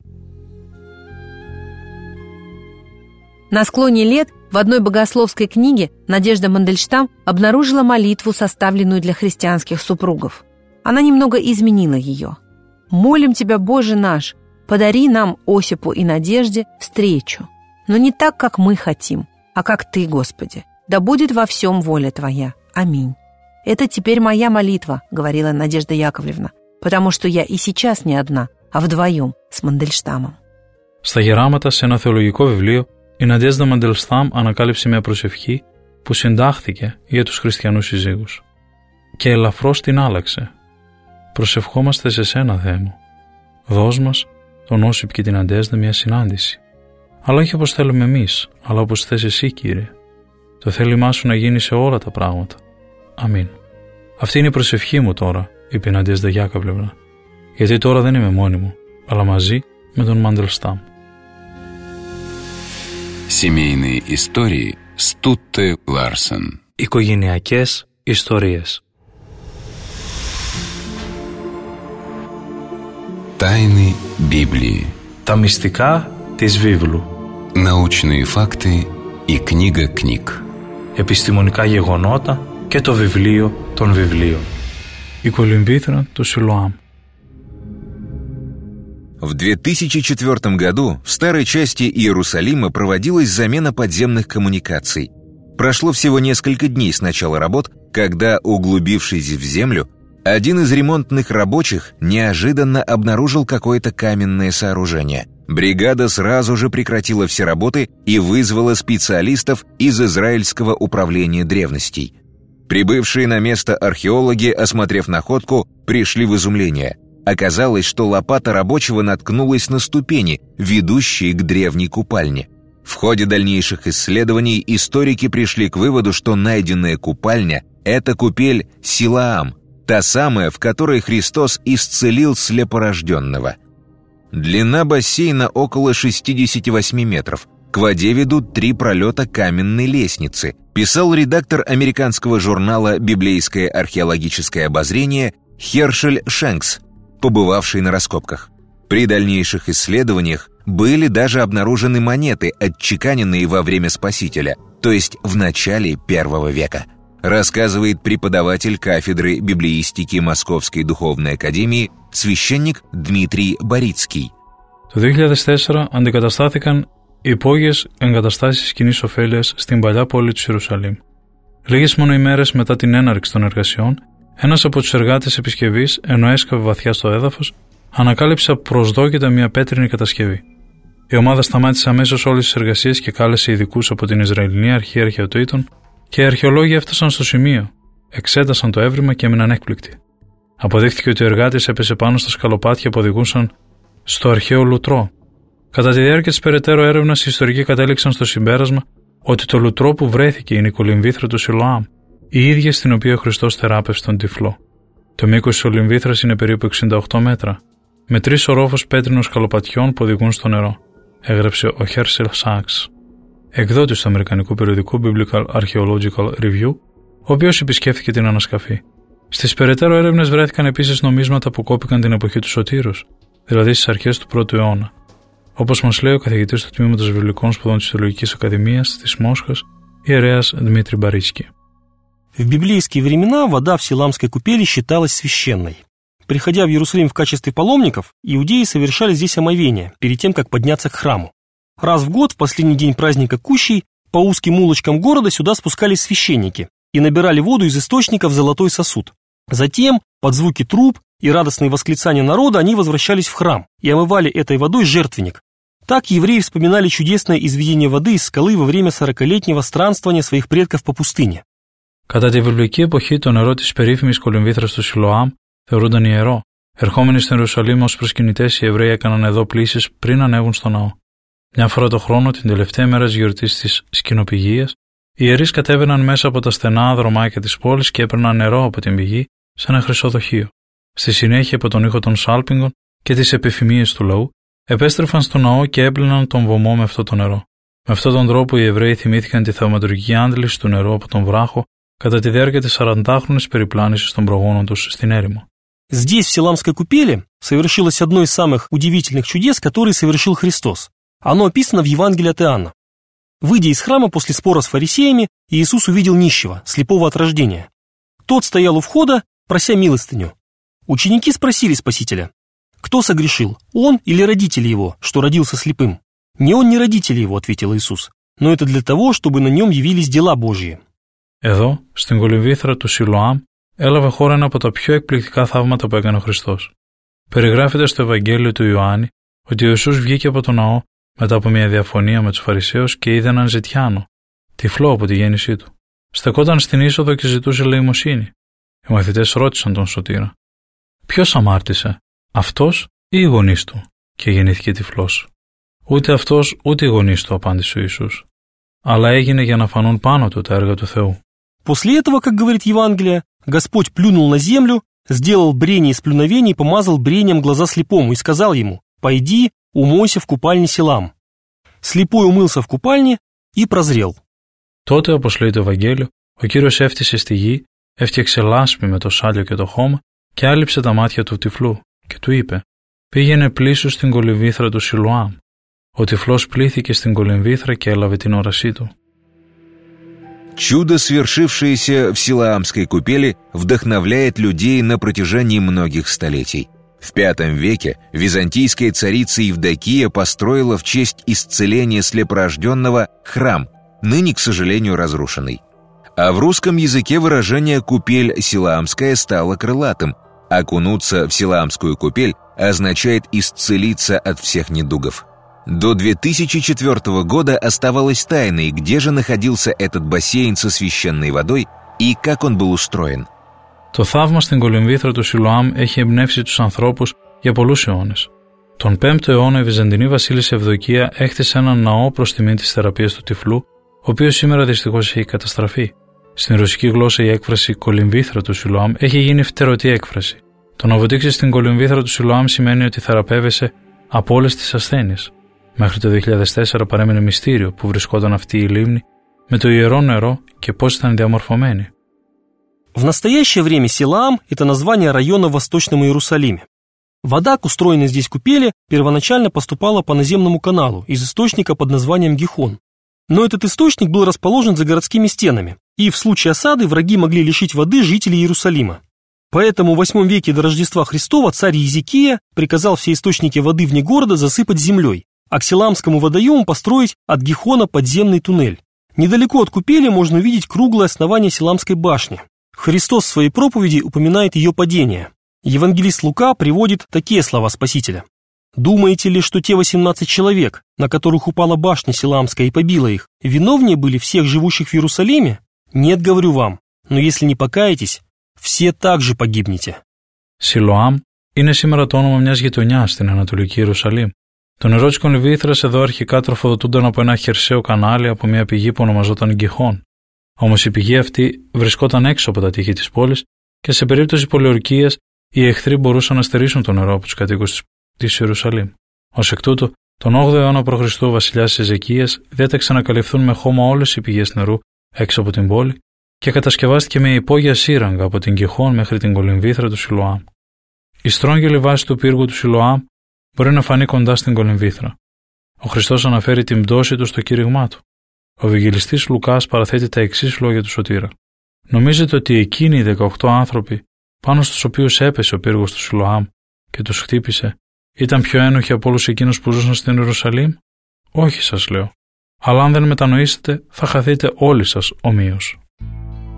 На склоне лет в одной богословской книге Надежда Мандельштам обнаружила молитву, составленную для христианских супругов. Она немного изменила ее. «Молим Тебя, Боже наш, подари нам, Осипу и Надежде, встречу, но не так, как мы хотим, а как Ты, Господи. Да будет во всем воля Твоя. Аминь». «Это теперь моя молитва», — говорила Надежда Яковлевна, «потому что я и сейчас не одна, а вдвоем с Мандельштамом». Στα γεράματα, σε ένα θεολογικό βιβλίο, η Ναντιέζδα Μαντελστάμ ανακάλυψε μια προσευχή που συντάχθηκε για τους χριστιανούς συζύγους. Και ελαφρώς την άλλαξε. «Προσευχόμαστε σε σένα, Θεέ μου. Δώσ' μας, τον Όσιπ και την Ναντιέζδα, μια συνάντηση. Αλλά όχι όπως θέλουμε εμείς, αλλά όπως θες εσύ, Κύριε. Το θέλημά σου να γίνει σε όλα τα πράγματα. Αμήν». «Αυτή είναι η προσευχή μου τώρα», είπε η Ναντιέζδα Γιάκαβλευνα, «γιατί τώρα δεν είμαι μόνη μου, αλλά μαζί με τον Μαντελστάμ». Семейные истории с Тутте Ларсен. Οικογενειακές ιστορίες. Тайны Библии. Τα μυστικά της βίβλου. Научные факты и книга книг. Επιστημονικά γεγονότα και το βιβλίο των βιβλίων. Η κολυμβήθρα του Σιλοάμ. В 2004 году в старой части Иерусалима проводилась замена подземных коммуникаций. Прошло всего несколько дней с начала работ, когда, углубившись в землю, один из ремонтных рабочих неожиданно обнаружил какое-то каменное сооружение. Бригада сразу же прекратила все работы и вызвала специалистов из Израильского управления древностей. Прибывшие на место археологи, осмотрев находку, пришли в изумление. Оказалось, что лопата рабочего наткнулась на ступени, ведущие к древней купальне. В ходе дальнейших исследований историки пришли к выводу, что найденная купальня – это купель Силаам, та самая, в которой Христос исцелил слепорожденного. Длина бассейна около 68 метров. К воде ведут 3 пролета каменной лестницы, писал редактор американского журнала «Библейское археологическое обозрение» Хершель Шенкс, побывавший на раскопках. При дальнейших исследованиях были даже обнаружены монеты, отчеканенные во время Спасителя, то есть в начале I века, рассказывает преподаватель кафедры библеистики Московской духовной академии священник Дмитрий Борицкий. Το 2004 αντικαταστάθηκαν υπόγειες εγκαταστάσεις κοινής ωφέλειας στην παλιά πόλη του Ιερουσαλήμ. Λίγες μόνο ημέρες μετά την έναρξη των εργασιών, ένας από τους εργάτες επισκευής, ενώ έσκαβε βαθιά στο έδαφος, ανακάλυψε απροσδόκητα μια πέτρινη κατασκευή. Η ομάδα σταμάτησε αμέσως όλες τις εργασίες και κάλεσε ειδικούς από την Ισραηλινή Αρχή Αρχαιοτήτων, και οι αρχαιολόγοι έφτασαν στο σημείο, εξέτασαν το έβριμα και έμειναν έκπληκτοι. Αποδείχθηκε ότι ο εργάτης έπεσε πάνω στα σκαλοπάτια που οδηγούσαν στο αρχαίο λουτρό. Κατά τη διάρκεια της περαιτέρω έρευνας, οι ιστορικοί κατέληξαν στο συμπέρασμα ότι το λουτρό που βρέθηκε είναι η κολυμβήθρα του Σιλοάμ, η ίδια στην οποία ο Χριστός θεράπευσε τον τυφλό. Το μήκος της κολυμβήθρας είναι περίπου 68 μέτρα, με 3 ορόφους πέτρινων σκαλοπατιών που οδηγούν στο νερό, έγραψε ο Χέρσελ Σάξ, εκδότης του αμερικανικού περιοδικού Biblical Archaeological Review, ο οποίος επισκέφθηκε την ανασκαφή. Στις περαιτέρω έρευνες βρέθηκαν επίσης νομίσματα που κόπηκαν την εποχή του Σωτήρους, δηλαδή στις αρχές του 1ου αιώνα. Όπως μας λέει ο καθηγητής του Τμήματος Βιβλικών Σπουδών της Θεολογικής Ακαδημίας της Μόσχας, ιερέας Дмитрий Борицкий. В библейские времена вода в Силамской купели считалась священной. Приходя в Иерусалим в качестве паломников, иудеи совершали здесь омовение перед тем, как подняться к храму. Раз в год, в последний день праздника Кущей, по узким улочкам города сюда спускались священники и набирали воду из источника в золотой сосуд. Затем, под звуки труб и радостные восклицания народа, они возвращались в храм и омывали этой водой жертвенник. Так евреи вспоминали чудесное изведение воды из скалы во время 40-летнего странствования своих предков по пустыне. Κατά τη βιβλική εποχή, το νερό της περίφημης κολυμβήθρας του Σιλοάμ θεωρούνταν ιερό. Ερχόμενοι στην Ιερουσαλήμ ως προσκυνητές, οι Εβραίοι έκαναν εδώ πλύσεις πριν ανέβουν στο ναό. Μια φορά το χρόνο, την τελευταία μέρα της γιορτής της Σκηνοπηγίας, οι ιερείς κατέβαιναν μέσα από τα στενά δρομάκια της πόλης και έπαιρναν νερό από την πηγή σε ένα χρυσό δοχείο. Στη συνέχεια, από τον ήχο των σάλπιγγων και τις επιφημίες του λαού, επέστρεφαν στο ναό και έπλυναν τον βωμό με αυτό το νερό. Με αυτόν τον τρόπο, οι Εβραίοι θυμήθηκαν τη θαυματουργική άντληση του νερού από τον βράχο κατά τη διάρκεια της 40χρονης περιπλάνησης των προγόνων τους στην έρημο. Здесь, в Силамской купели, совершилось одно из самых удивительных чудес, которые совершил Христос. Оно описано в Евангелии от Иоанна. Выйдя из храма после спора с фарисеями, Иисус увидел нищего, слепого от рождения. Тот стоял у входа, прося милостыню. Ученики спросили Спасителя: кто согрешил, он или родители его, что родился слепым? «Не он, ни родители его», — ответил Иисус, «но это для того, чтобы на нем явились дела Божьи». Εδώ, στην κολυμβήθρα του Σιλοάμ, έλαβε χώρα ένα από τα πιο εκπληκτικά θαύματα που έκανε ο Χριστός. Περιγράφεται στο Ευαγγέλιο του Ιωάννη ότι ο Ιησούς βγήκε από τον ναό μετά από μια διαφωνία με τους Φαρισαίους και είδε έναν ζητιάνο, τυφλό από τη γέννησή του. Στεκόταν στην είσοδο και ζητούσε ελεημοσύνη. Οι μαθητές ρώτησαν τον σωτήρα: ποιος αμάρτησε, αυτός ή οι γονείς του, και γεννήθηκε τυφλός? Ούτε αυτός ούτε οι γονείς του, απάντησε ο Ιησούς, αλλά έγινε για να φανούν πάνω του τα έργα του Θεού. После этого, как говорит Евангелие, Господь плюнул на землю, сделал брение из плюновений и помазал брением глаза слепому и сказал ему: «Пойди, умойся в купальне Силам». Слепой умылся в купальне и πρозрел. Τότε, όπως λέει το Ευαγγέλιο, ο Κύριος έφτιασε στη γη, έφτιαξε λάσπη με το σάλιο και το χώμα και άλυψε τα μάτια του τυφλού και του είπε: πήγαινε πλήσου στην κολυμβήθρα του Σιλοάμ. Ο τυφλός πλήθηκε στην κολυμβήθρα και έλαβε την όρασή του. Чудо, свершившееся в Силаамской купели, вдохновляет людей на протяжении многих столетий. В V веке византийская царица Евдокия построила в честь исцеления слепорожденного храм, ныне, к сожалению, разрушенный. А в русском языке выражение «купель Силаамская» стало крылатым. Окунуться в Силаамскую купель означает исцелиться от всех недугов. До 2004 года оставалось тайной, где же находился этот бассейн со священной водой и как он был устроен. Το θαύμα στην κολυμβήθρα του Σιλοάμ έχει εμπνεύσει τους ανθρώπους για πολλούς αιώνες. Τον 5ο αιώνα η Βυζαντινή βασίλισσα Ευδοκία έκτισε έναν ναό προς τιμή της θεραπείας του τυφλού, ο οποίος σήμερα δυστυχώς έχει καταστραφεί. Στην ρωσική γλώσσα η έκφραση κολυμβήθρα του Σιλοάμ έχει γίνει φτερωτή έκφραση. Το να βοτήξεις στην κολυμβήθρα του Σιλοάμ σημαίνει ότι θεραπεύεσαι από όλες τις ασθένειες. Μέχρι το 2004 παρέμεινε μυστήριο που βρισκόταν αυτή η λίμνη με το ιερό νερό και πώς ήταν διαμορφωμένη. В настоящее время Силаам – это название района в Восточном Иерусалиме. Вода к устроенной здесь купели первоначально поступала по наземному каналу из источника под названием Гихон. Но этот источник был расположен за городскими стенами, и в случае осады враги могли лишить воды жителей Иерусалима. Поэтому в VIII веке до Рождества Христова царь Езекия приказал все источники воды вне города засыпать землей, а к Силамскому водоему построить от Гихона подземный туннель. Недалеко от купели можно увидеть круглое основание Силамской башни. Христос в своей проповеди упоминает ее падение. Евангелист Лука приводит такие слова Спасителя: «Думаете ли, что те 18 человек, на которых упала башня Силамская и побила их, виновнее были всех живущих в Иерусалиме? Нет, говорю вам, но если не покаетесь, все также погибнете». Σιλοάμ είναι σήμερα το όνομα μιας γειτονιάς στην Ανατολική Ιερουσαλήμ. Το νερό της κολυμβήθρας εδώ αρχικά τροφοδοτούνταν από ένα χερσαίο κανάλι από μια πηγή που ονομαζόταν Γκιχόν. Όμως η πηγή αυτή βρισκόταν έξω από τα τείχη της πόλης και σε περίπτωση πολιορκίας οι εχθροί μπορούσαν να στερήσουν το νερό από τους κατοίκους της Ιερουσαλήμ. Ως εκ τούτου, τον 8ο αιώνα π.Χ. ο βασιλιάς Εζεκίας διέταξε να καλυφθούν με χώμα όλες οι πηγές νερού έξω από την πόλη και κατασκευάστηκε μια υπόγεια σύραγγα από την Γκιχόν μέχρι την κολυμβήθρα του Σιλοάμ. Η στρόγγυλη βάση του πύργου του Σιλοάμ μπορεί να φανεί κοντά στην κολυμβήθρα. Ο Χριστός αναφέρει την πτώση του στο κήρυγμά του. Ο Ευαγγελιστής Λουκάς παραθέτει τα εξής λόγια του σωτήρα: νομίζετε ότι εκείνοι οι 18 άνθρωποι πάνω στους οποίους έπεσε ο πύργος του Σιλοάμ και τους χτύπησε ήταν πιο ένοχοι από όλους εκείνους που ζούσαν στην Ιερουσαλήμ? Όχι, σας λέω. Αλλά αν δεν μετανοήσετε, θα χαθείτε όλοι σας ομοίως.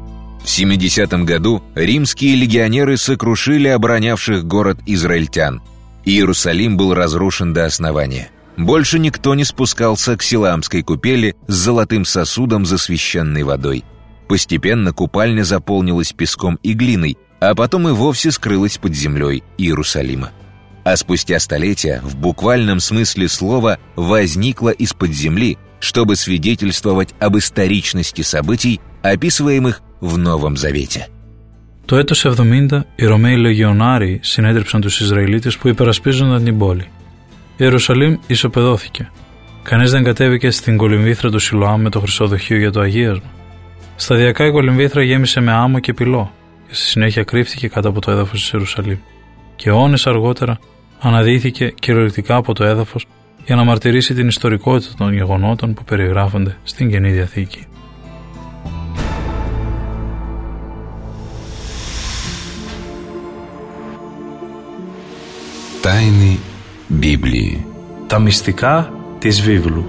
В 70 году римские легионеры сокрушили оборонявших город израильтян. Иерусалим был разрушен до основания. Больше никто не спускался к Силамской купели с золотым сосудом за священной водой. Постепенно купальня заполнилась песком и глиной, а потом и вовсе скрылась под землей Иерусалима. А спустя столетия, в буквальном смысле слова, возникла из-под земли, чтобы свидетельствовать об историчности событий, описываемых в Новом Завете. Το έτος 70, οι Ρωμαίοι λεγιονάριοι συνέτριψαν τους Ισραηλίτες που υπερασπίζονταν την πόλη. Η Ιερουσαλήμ ισοπεδώθηκε. Κανείς δεν κατέβηκε στην κολυμβήθρα του Σιλοάμ με το χρυσό δοχείο για το αγίασμα. Σταδιακά η κολυμβήθρα γέμισε με άμμο και πυλό και στη συνέχεια κρύφτηκε κάτω από το έδαφος της Ιερουσαλήμ. Και αιώνες αργότερα αναδύθηκε κυριολεκτικά από το έδαφος για να μαρτυρήσει την ιστορικότητα των γεγονότων που περιγράφονται στην Καινή Διαθήκη. Τάινη Біблії. Τα μυστικά της βίβλου.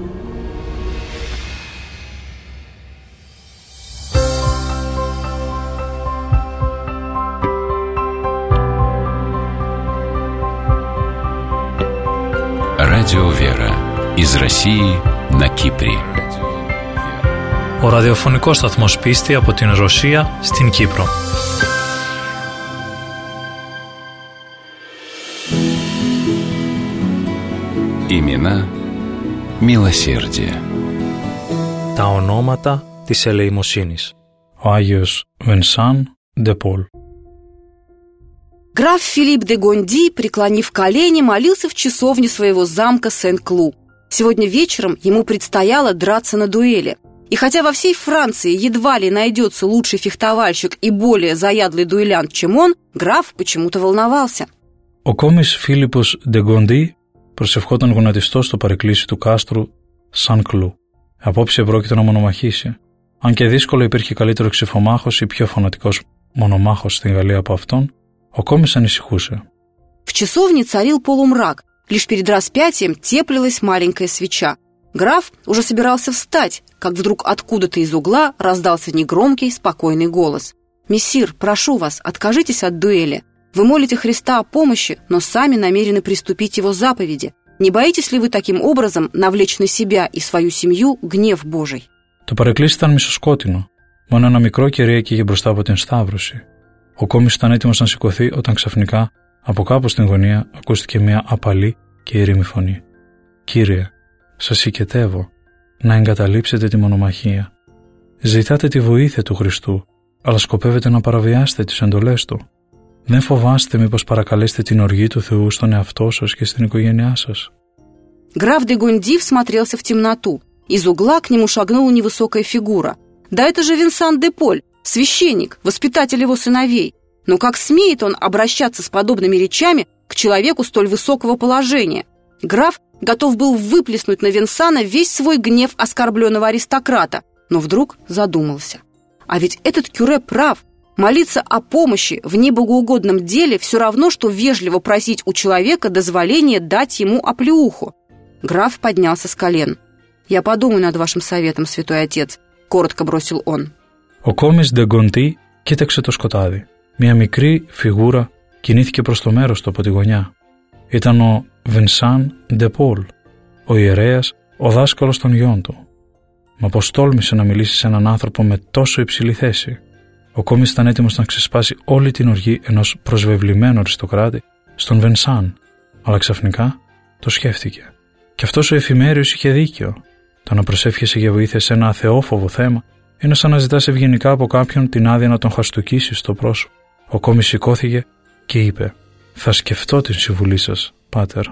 Радіо Вера. Із Росії на Κύπρη. Ο ραδιοφωνικός σταθμός Πίστη από την Ρωσία στην Κύπρο. Імена Μилосердия. Τα ονόματα της ελεημοσύνης. Ο Άγιος Βενσάν Ντε Πολ. Граф Филипп де Гонди, преклонив колени, молился в часовне своего замка Сен-Клу. Сегодня вечером ему предстояло драться на дуэли. И хотя во всей Франции едва ли найдется лучший фехтовальщик и более заядлый дуэлянт, чем он, граф почему-то волновался. Ο κόμις Φίλιππος Ντε Γκοντί προσευχόταν γονατιστός στο παρεκκλήσι του κάστρου Σαν Κλου. Απόψε πρόκειται να μονομαχήσει. Αν και δύσκολο υπήρχε καλύτερο ξυφομάχος ή πιο φανατικός μονομάχος στην Γαλλία από αυτόν, ο κόμις ανησυχούσε. В часовне царил полумрак. Лишь перед распятием теплилась маленькая свеча. Граф уже собирался встать, как вдруг откуда-то из угла раздался негромкий, спокойный голос. «Мессир, прошу вас, откажитесь от дуэли. Вы молите Христа о помощи, но сами намерены приступить его заповеди. Не боитесь ли вы таким образом навлечь на себя и свою семью гнев Божий?» Το παρεκκλήσι ήταν μισοσκότεινο. Μόνο ένα μικρό κερί έκαιγε μπροστά από την σταύρωση. Ο κόμις ήταν έτοιμος να σηκωθεί όταν ξαφνικά, από κάπου στην γωνία, ακούστηκε μια απαλή και ήρεμη φωνή. «Κύριε, σας συγκετεύω να εγκαταλείψετε τη μονομαχία. Ζητάτε τη βοήθεια του Χριστού, αλλά σκοπεύετε να παραβιάσετε τις εντολές του. Δεν φοβάστε μήπως παρακαλέσετε την οργή του Θεού στον εαυτό σας και στην οικογένειά σας?» Граф де Гонди всмотрелся в темноту. Из угла к нему шагнула невысокая фигура. Да это же Винсан де Поль, священник, воспитатель его сыновей. Но как смеет он обращаться с подобными речами к человеку столь высокого положения? Граф готов был выплеснуть на Винсана весь свой гнев оскорбленного аристократа, но вдруг задумался. А ведь этот кюре прав. Молиться о помощи в небогоугодном деле все равно, что вежливо просить у человека дозволения дать ему оплеуху. Граф поднялся с колен. «Я подумаю над вашим советом, святой отец», — коротко бросил он. Ο κόμις Ντε Γκοντί κοίταξε το σκοτάδι. Μια μικρή φιγούρα κινήθηκε προς το μέρος του από τη γωνιά. Ήταν ο Βενσάν Ντε Πολ, ο ιερέας, ο δάσκαλος των γιών του. Μα πως τόλμησε να μιλήσει σε έναν άνθρωπο με τόσο υψηλή θέση. Ο κόμις ήταν έτοιμος να ξεσπάσει όλη την οργή ενός προσβεβλημένου αριστοκράτη στον Βενσάν, αλλά ξαφνικά το σκέφτηκε. Και αυτός ο εφημέριος είχε δίκιο. Το να προσεύχεσαι για βοήθεια σε ένα αθεόφοβο θέμα είναι σαν να ζητάς ευγενικά από κάποιον την άδεια να τον χαστοκίσει στο πρόσωπο. Ο κόμις σηκώθηκε και είπε: «Θα σκεφτώ την συμβουλή σας, πάτερ».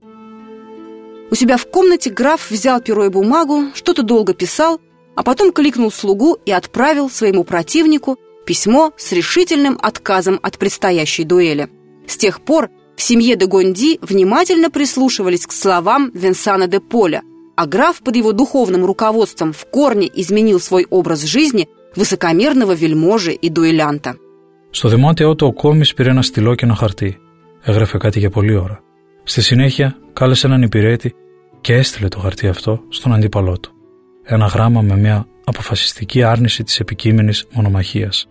У себя в комнате граф взял перо и бумагу, что-то долго писал, а потом кликнул слугу и отправил своему противнику письмо с решительным отказом от предстоящей дуэли. С тех пор в семье де Гонди внимательно прислушивались к словам Винсана де Поля, а граф под его духовным руководством в корне изменил свой образ жизни высокомерного вельможи и дуэлянта. Στο δωμάτιό του ο κόμις πήρε ένα στυλό και ένα χαρτί. Έγραφε κάτι για πολλή ώρα. Στη συνέχεια κάλεσε έναν υπηρέτη και έστειλε το χαρτί αυτό στον αντίπαλό του. Ένα γράμμα με μια αποφασιστική άρνηση της επικείμενης μονομαχίας.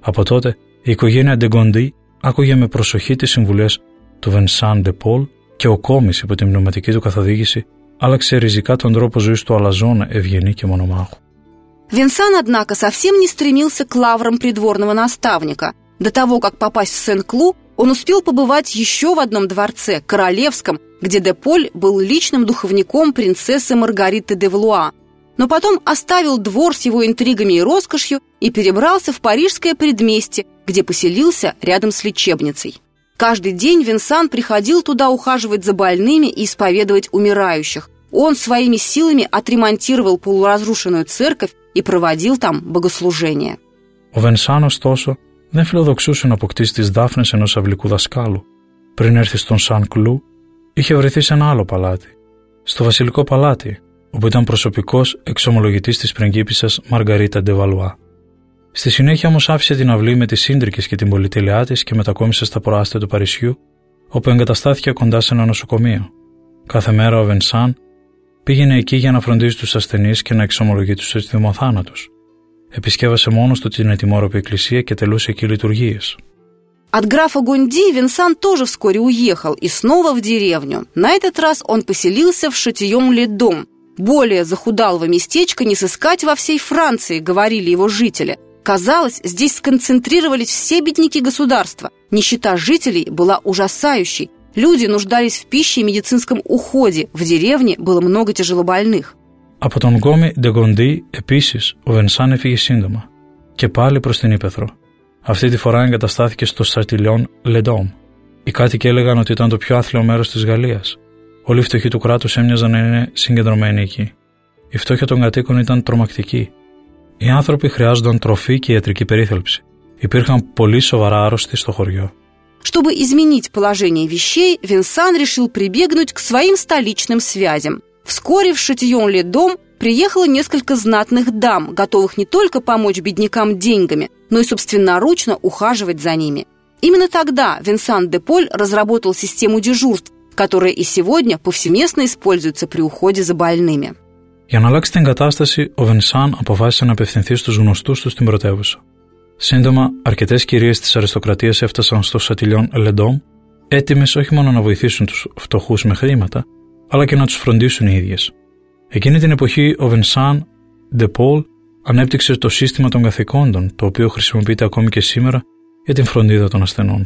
Από τότε, η οικογένεια Ντεγκοντή άκουγε με προσοχή τις συμβουλές του Βενσάν Ντε Πολ και ο κόμις υπό την πνευματική του καθοδήγηση άλλαξε ριζικά τον τρόπο ζωής του αλαζόνα, ευγενή και μονομάχου. Винсан, однако, совсем не стремился к лаврам придворного наставника. До того, как попасть в Сен-Клу, он успел побывать еще в одном дворце, королевском, где де Поль был личным духовником принцессы Маргариты де Валуа. Но потом оставил двор с его интригами и роскошью и перебрался в парижское предместье, где поселился рядом с лечебницей. Каждый день Винсан приходил туда ухаживать за больными и исповедовать умирающих. Он своими силами отремонтировал полуразрушенную церковь и проводил там богослужения. Ο Βενσάν, ωστόσο, δεν φιλοδοξούσε να αποκτήσει τις δάφνες ενός αυλικού δασκάλου. Πριν έρθει στον Σαν Κλου, είχε βρεθεί σε ένα άλλο παλάτι, στο βασιλικό παλάτι, όπου ήταν προσωπικός εξομολογητής της πριγκίπισσας Μαργαρίτα ντε Βαλουά. Στη συνέχεια όμως άφησε την αυλή με τις σύντρικες και την πολυτέλειά της και μετακόμισε στα προάστια του Παρισιού, όπου εγκαταστάθηκε κοντά σε ένα νοσοκομείο. Κάθε μέρα ο Βενσάν πήγαινε εκεί για να фронтίζει τους ασθενείς και να εξομολογεί τους ετοιμοθάνατους. Επισκέβασε μόνος του την ετοιμόρροπη εκκλησία και τελούσε εκεί λειτουργίες. От графа Гунди Винсан тоже вскоре уехал и снова в деревню. На этот раз он поселился в Шатильон-ле-Дом. Более захудалого местечка не сыскать во всей Франции, говорили его жители. Казалось, здесь сконцентрировались все бедняки государства. Нищета жителей была ужасающей. Люди нуждались в пище и медицинском уходе. В деревне было много тяжелобольных. Από τον γκόμι Ντεγκοντή, επίσης, ο Βενσάν έφυγε σύντομα και πάλι προς την Ήπεθρο. Αυτή τη φορά εγκαταστάθηκε στο Σατιλιόν Λεντόμ. Οι κάτοικοι έλεγαν ότι ήταν το πιο άθλιο μέρος της Γαλλίας. Όλοι οι φτωχοί του κράτους έμοιαζαν να είναι συγκεντρωμένοι εκεί. Η φτώχεια των κατοίκων ήταν τρομακτική. Οι άνθρωποι χρειάζονταν τροφή και ιατρική περίθαλψη. Υπήρχαν πολύ σοβαρά άρρωστοι στο χωριό. Чтобы изменить положение вещей, Винсан решил прибегнуть к своим столичным связям. Вскоре в Шатильон-ле-Дом приехало несколько знатных дам, готовых не только помочь беднякам деньгами, но и собственноручно ухаживать за ними. Именно тогда Винсан де Поль разработал систему дежурств, которая и сегодня повсеместно используется при уходе за больными. Για να αλλάξει την κατάσταση, ο Βενσάν αποφάσισε να απευθυνθεί στους γνωστούς του στην πρωτεύουσα. Σύντομα, αρκετές κυρίες της αριστοκρατίας έφτασαν στο Σατιλιόν Λεντόμ, έτοιμες όχι μόνο να βοηθήσουν τους φτωχούς με χρήματα, αλλά και να τους φροντίσουν οι ίδιες. Εκείνη την εποχή, ο Βενσάν Ντε Πολ ανέπτυξε το σύστημα των καθηκόντων, το οποίο χρησιμοποιείται ακόμη και σήμερα για την φροντίδα των ασθενών.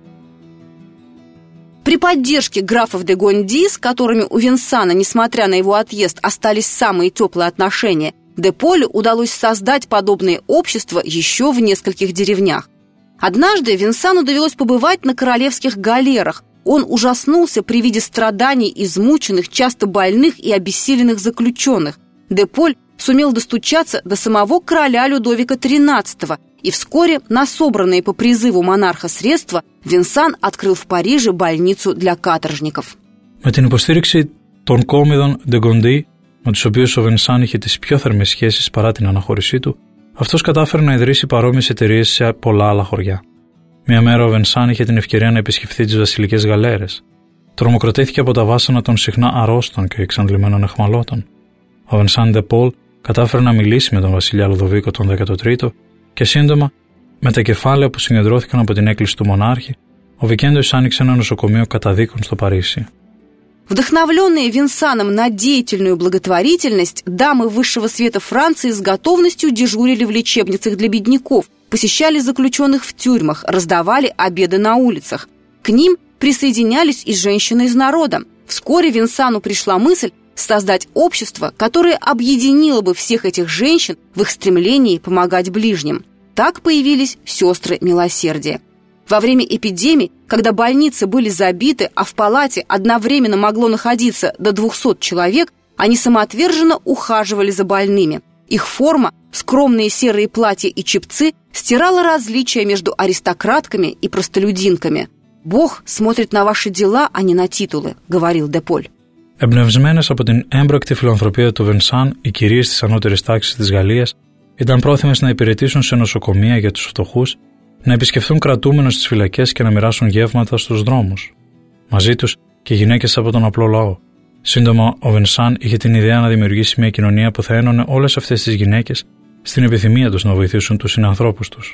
При поддержке графов де Гонди, с которыми у Винсана, несмотря на его отъезд, остались самые теплые отношения, де Полю удалось создать подобные общества еще в нескольких деревнях. Однажды Винсану довелось побывать на королевских галерах. Он ужаснулся при виде страданий измученных, часто больных и обессиленных заключенных. Де Поль сумел достучаться до самого короля Людовика XIII, и вскоре на собранные по призыву монарха средства Винсан открыл в Париже больницу для каторжников. Με την υποστήριξη των κόμιδων Ντεγκοντή, με τους οποίους ο Βενσάν είχε τις πιο θερμές σχέσεις παρά την αναχώρησή του, αυτός κατάφερε να ιδρύσει παρόμοιες εταιρείες σε πολλά άλλα χωριά. Μια μέρα ο Βενσάν είχε την ευκαιρία να επισκεφθεί τις βασιλικές γαλέρες. Τρομοκρατήθηκε από τα βάσανα των συχνά αρρώστων και εξαντλημένων αιχμαλώτων. Ο Βενσάν Ντε Πολ κατάφερε να μιλήσει με τον βασιλιά Λουδοβίκο τον 13ο και σύντομα, με τα κεφάλαια που συγκεντρώθηκαν από την έκκληση του μονάρχη, ο Βικέντος άνοιξε ένα νοσοκομείο καταδίκων στο Παρίσι. Вдохновленные Винсаном на деятельную благотворительность, дамы высшего света Франции с готовностью дежурили в лечебницах для бедняков, посещали заключенных в тюрьмах, раздавали обеды на улицах. К ним присоединялись и женщины из народа. Вскоре Винсану пришла мысль создать общество, которое объединило бы всех этих женщин в их стремлении помогать ближним. Так появились сестры милосердия. Во время эпидемий, когда больницы были забиты, а в палате одновременно могло находиться до 200 человек, они самоотверженно ухаживали за больными. Их форма, скромные серые платья и чепцы, стирала различия между аристократками и простолюдинками. «Бог смотрит на ваши дела, а не на титулы», — говорил де Поль. Εμπνευσμένες από την έμπρακτη φιλανθρωπία του Βενσάν, οι κυρίες της ανώτερης τάξης της Γαλλίας ήταν πρόθυμες να υπηρετήσουν σε νοσοκομεία για τους φτωχούς, να επισκεφθούν κρατούμενους στις φυλακές και να μοιράσουν γεύματα στους δρόμους. Μαζί τους και γυναίκες από τον απλό λαό. Σύντομα, ο Βενσάν είχε την ιδέα να δημιουργήσει μια κοινωνία που θα ένωνε όλες αυτές τις γυναίκες στην επιθυμία τους να βοηθήσουν τους συνανθρώπους τους.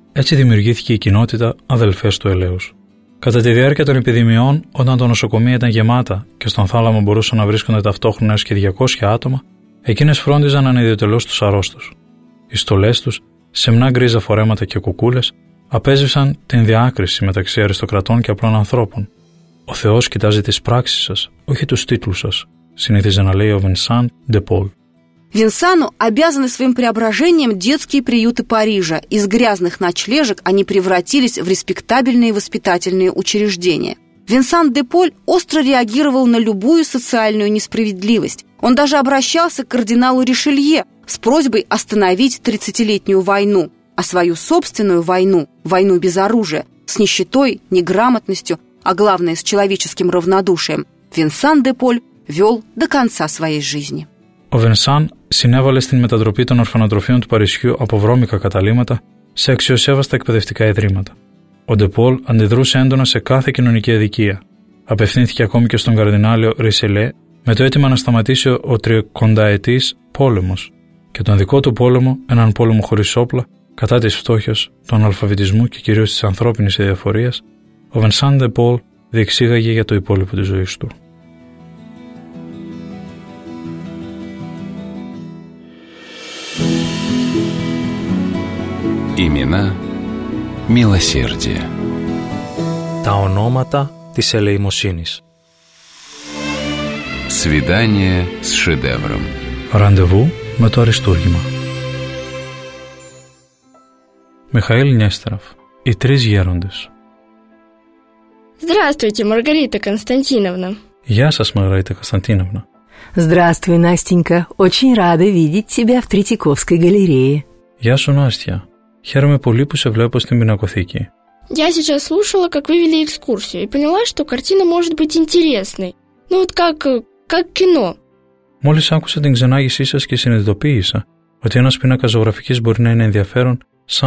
Έτσι δημιουργήθηκε η κοινότητα Αδελφές του Ελέους. Κατά τη διάρκεια των επιδημιών, όταν τα νοσοκομεία ήταν γεμάτα και στον θάλαμο μπορούσαν να βρίσκονται ταυτόχρονα έως και 200 άτομα, εκείνες φρόντιζαν ανιδιοτελώς τους αρρώστους. Οι στολές τους, σεμνά γκρίζα φορέματα και κουκούλες, απέζησαν την διάκριση μεταξύ αριστοκρατών και απλών ανθρώπων. «Ο Θεός κοιτάζει τις πράξεις σας, όχι τους τίτλους σας», συνήθιζε να λέει ο Βινσάν Ντε Πολ. Винсану обязаны своим преображением детские приюты Парижа. Из грязных ночлежек они превратились в респектабельные воспитательные учреждения. Винсан де Поль остро реагировал на любую социальную несправедливость. Он даже обращался к кардиналу Ришелье с просьбой остановить 30-летнюю войну, а свою собственную войну, войну без оружия, с нищетой, неграмотностью, а главное, с человеческим равнодушием, Винсан де Поль вел до конца своей жизни. Ο Βενσάν συνέβαλε στην μετατροπή των ορφανοτροφίων του Παρισιού από βρώμικα καταλύματα σε αξιοσέβαστα εκπαιδευτικά ιδρύματα. Ο Ντε Πολ αντιδρούσε έντονα σε κάθε κοινωνική αδικία. Απευθύνθηκε ακόμη και στον καρδινάλιο Ρισελέ με το αίτημα να σταματήσει ο τρικονταετής πόλεμος και τον δικό του πόλεμο, έναν πόλεμο χωρίς όπλα, κατά της φτώχειας, του αναλφαβητισμού και κυρίως της ανθρώπινης αδιαφορίας, ο Βενσάν Ντε Πολ διεξήγαγε για το υπόλοιπο της ζωής του. Имена μилосердия. Τα ονόματα της ελεημοσύνης. Свидание с шедевром. Ραντεβού με το αριστούργημα. Μιχαήλ Νιέστεροφ. Οι τρεις γέροντες. Здравствуйте, Маргарита Константиновна. Γεια σας, Μαργαρίτα Κωνσταντίνοβνα. Здравствуй, Настенька. Очень рада видеть тебя в Третьяковской галерее. Γεια σου, Νάστια. Χαίρομαι πολύ που σε βλέπω στην πινακοθήκη. Я сейчас слушала, как вы вели экскурсию, и поняла, что картина может быть интересной. Ну вот как кино. Μόλις άκουσα την ξενάγησή σας και συνειδητοποίησα ότι ένας πίνακας ζωγραφικής μπορεί να είναι ενδιαφέρον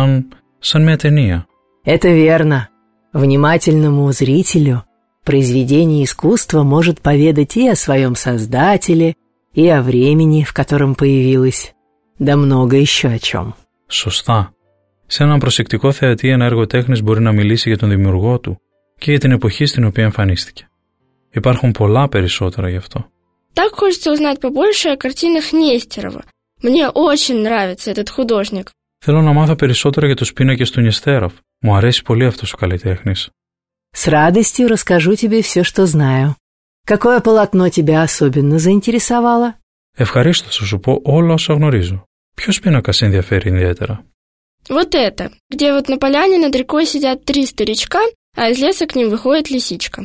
σαν μια ταινία. Это верно. Внимательному зрителю произведение искусства может поведать и о своем создателе, и о времени, в котором появилось, да много еще о чем. Σωστά. Σε έναν προσεκτικό θεατή, ένα έργο τέχνης μπορεί να μιλήσει για τον δημιουργό του και για την εποχή στην οποία εμφανίστηκε. Υπάρχουν πολλά περισσότερα γι' αυτό. Так хочется узнать побольше о картинах Нестерова. Мне очень нравится этот художник. Θέλω να μάθω περισσότερα για τους πίνακες του Νιεστέροφ. Μου αρέσει πολύ αυτός ο καλλιτέχνης. С радостью расскажу тебе все, что знаю. Какое полотно тебя особенно заинтересовало? Ευχαρίστως θα σου πω όλα όσα γνωρίζω. Ποιος πίνακας σε ενδιαφέρει ιδιαίτερα? Вот это, где вот на поляне над рекой сидят 3 старичка, а из леса к ним выходит лисичка.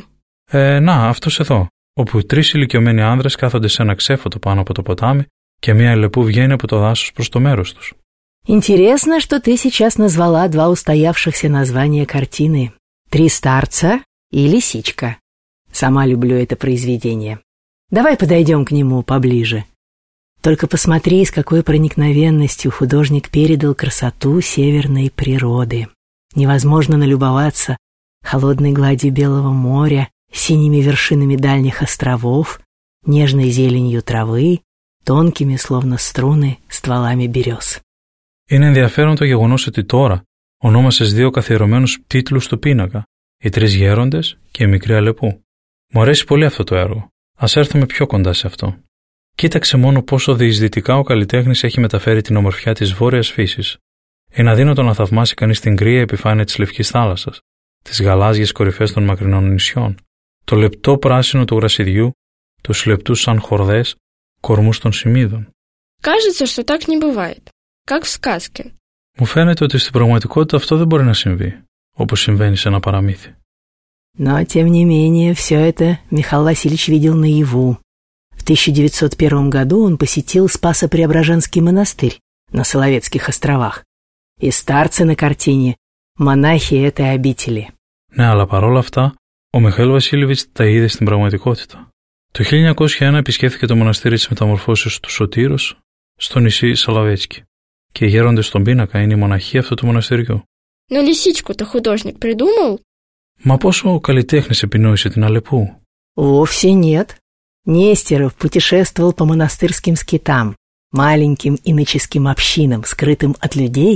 Να, αυτός εδώ, όπου 3 ηλικιωμένοι άνδρες κάθονται σε ένα ξέφωτο πάνω από το ποτάμι και μία ελεπού βγαίνει από το δάσος προς το μέρος τους. Интересно, что ты сейчас назвала 2 устоявшихся названия картины. 3 старца и лисичка. Сама люблю это произведение. Давай подойдем к нему поближе. Только посмотри, с какой проникновенностью художник передал красоту северной природы. Невозможно налюбоваться холодной гладью Белого моря, синими вершинами дальних островов, нежной зеленью травы, тонкими, словно струны, стволами берез. Είναι ενδιαφέρον το γεγονός ότι τώρα ονόμασες 2 καθιερωμένους τίτλους του πίνακα, οι 3 γέροντες και η μικρή Αλεπού. Μου αρέσει πολύ αυτό το έργο. Ας έρθουμε πιο κοντά σε αυτό. Κοίταξε μόνο πόσο διεισδυτικά ο καλλιτέχνης έχει μεταφέρει την ομορφιά της βόρειας φύσης. Είναι αδύνατο να θαυμάσει κανείς την κρύα επιφάνεια της λευκής θάλασσας, τις γαλάζιες κορυφές των μακρινών νησιών, το λεπτό πράσινο του γρασιδιού, τους λεπτούς σαν χορδές κορμούς των σημείδων. Кажется, что так не бывает, как в сказке. Μου φαίνεται ότι στην πραγματικότητα αυτό δεν μπορεί να συμβεί, όπως συμβαίνει σε ένα παραμύθι. Но, тем не менее, все это Михаил Васильевич видел наяву. В 1901 году он посетил Спасо-Преображенский монастырь на Соловецких островах. И старцы на картине – монахи этой обители. Ναι, αλλά παρόλα αυτά, ο Μιχαήλ Βασίλεβιτς τα είδε στην πραγματικότητα. Το 1901 επισκέφθηκε το μοναστήρι της Μεταμορφώσεως του Σωτήρος στο νησί Σολοβέτσκι και οι γέροντες στον πίνακα είναι οι μοναχοί αυτού του μοναστηριού. Но лисичку-то художник придумал? Μα πόσο ο καλλιτέχνης επινόησε την Αλεπού? Вовсе нет. Нестеров путешествовал по монастырским скитам, маленьким иноческим общинам, скрытым от людей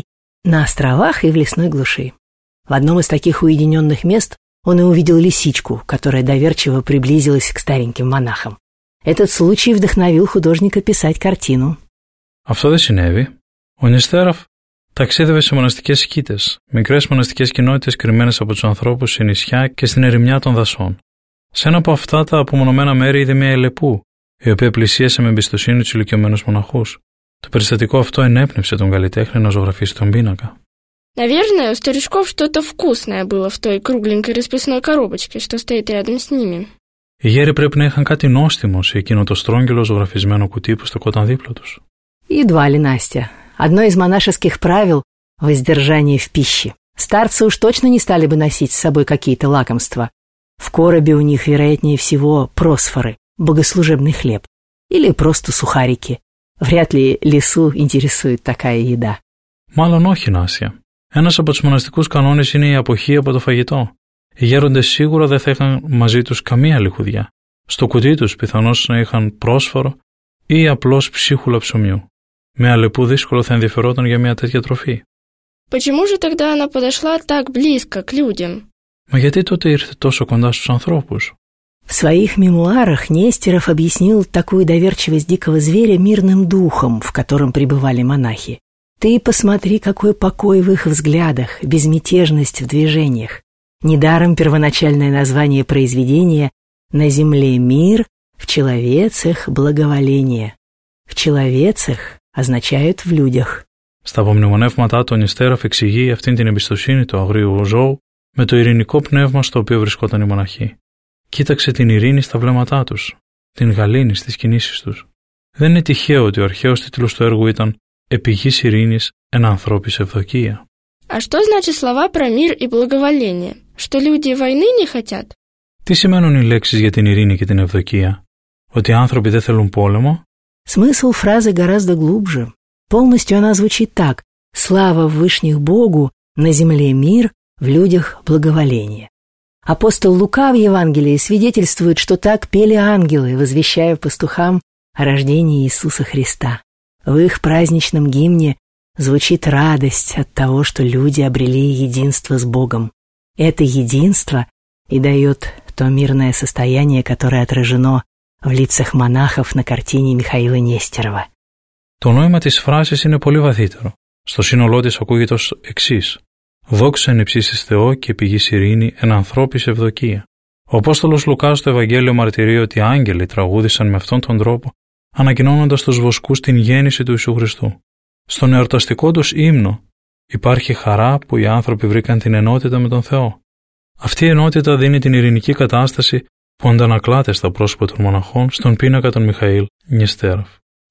на островах и в лесной глуши. В одном из таких уединенных мест он и увидел лисичку, которая доверчиво приблизилась к стареньким монахам. Этот случай вдохновил художника писать καρτίνου. Αυτό δεν συνέβη. Ο Νεστέροφ ταξίδευε σε μοναστικές σκήτες, μικρές μοναστικές κοινότητες κρυμμένες από τους ανθρώπους σε νησιά και στην ερημιά των δασών. Σε ένα από αυτά τα απομονωμένα μέρη είδε μια ελεπού, η οποία πλησίασε με εμπιστοσύνη τους ηλικιωμένους μοναχούς. Το περιστατικό αυτό ενέπνευσε τον καλλιτέχνη να ζωγραφίσει τον πίνακα. Наверное, у старичков что-то вкусное было в той кругленькой расписной коробочке, что стоит рядом с ними. Οι γέροι πρέπει να είχαν κάτι νόστιμο σε εκείνο το στρόγγυλο ζωγραφισμένο κουτί που στεκόταν δίπλα τους. Едва ли, Настя. Одно из монашеских правил – воздержание в пище. Старцы уж точно не стали бы носить с собой какие-то лакомства. В коробе у них, вероятнее всего, просфоры, богослужебный хлеб. Или просто сухарики. Вряд ли лису интересует такая еда. Μάλλον όχι, Νάσια. Ένας από τους μοναστικούς κανόνες είναι η αποχή από το φαγητό. Οι γέροντες σίγουρα δεν θα είχαν μαζί τους καμία λιχουδιά. Στο κουτί τους πιθανώς να είχαν πρόσφορο ή απλώς ψίχουλα ψωμιού. Με αλεπού δύσκολο θα ενδιαφερόταν για μια τέτοια τροφή. Почему же тогда она подошла так близко к людям? Μα γιατί τότε ήρθε τόσο κοντά στους ανθρώπους? В своих мемуарах Нестеров объяснил такую доверчивость дикого зверя мирным духом, в котором пребывали монахи. Ты посмотри, какой покой в их взглядах, безмятежность в движениях. Недаром первоначальное название произведения «На земле мир, в человецах благоволение». В человецах означают в людях. Στα απομνημονεύματά του ο Νεστέροφ εξηγεί αυτήν την εμπιστοσύνη του αγρίου ζώου με το ειρηνικό πνεύμα στο οποίο βρισκόταν η μοναχή. Κοίταξε την ειρήνη στα βλέμματά τους, την γαλήνη στις κινήσεις τους. Δεν είναι τυχαίο ότι ο αρχαίος τίτλος του έργου ήταν «Επί γης ειρήνης εν ανθρώπης ευδοκία». А что значит слова про мир и благоволение? Что люди войны не хотят? Τι σημαίνουν οι λέξεις για την ειρήνη και την ευδοκία? Ότι οι άνθρωποι δεν θέλουν πόλεμο? Смысл фразы гораздо глубже. Полностью она звучит так: «Слава Вышних Богу, на земле мир, в людях благоволение». Апостол Лука в Евангелии свидетельствует, что так пели ангелы, возвещая пастухам о рождении Иисуса Христа. В их праздничном гимне звучит радость от того, что люди обрели единство с Богом. Это единство и дает то мирное состояние, которое отражено в лицах μονάχов на καρτίνη Μιχαήλ Νέστερова. Το νόημα της φράσης είναι πολύ βαθύτερο. Στο σύνολό της ακούγεται ως εξής: «Δόξα εν υψίσεις Θεό και επί γης ειρήνη εν ανθρώπης ευδοκία». Ο Απόστολος Λουκάς στο Ευαγγέλιο μαρτυρεί ότι οι άγγελοι τραγούδησαν με αυτόν τον τρόπο, ανακοινώνοντας στους βοσκούς την γέννηση του Ιησού Χριστού. Στον εορταστικό τους ύμνο υπάρχει χαρά που οι άνθρωποι βρήκαν την ενότητα με τον Θεό. Αυτή η ενότητα δίνει την ειρηνική κατάσταση που αντανακλάται στα πρόσωπα των μοναχών στον πίνακα των Μιχαήλ Νεστέροφ.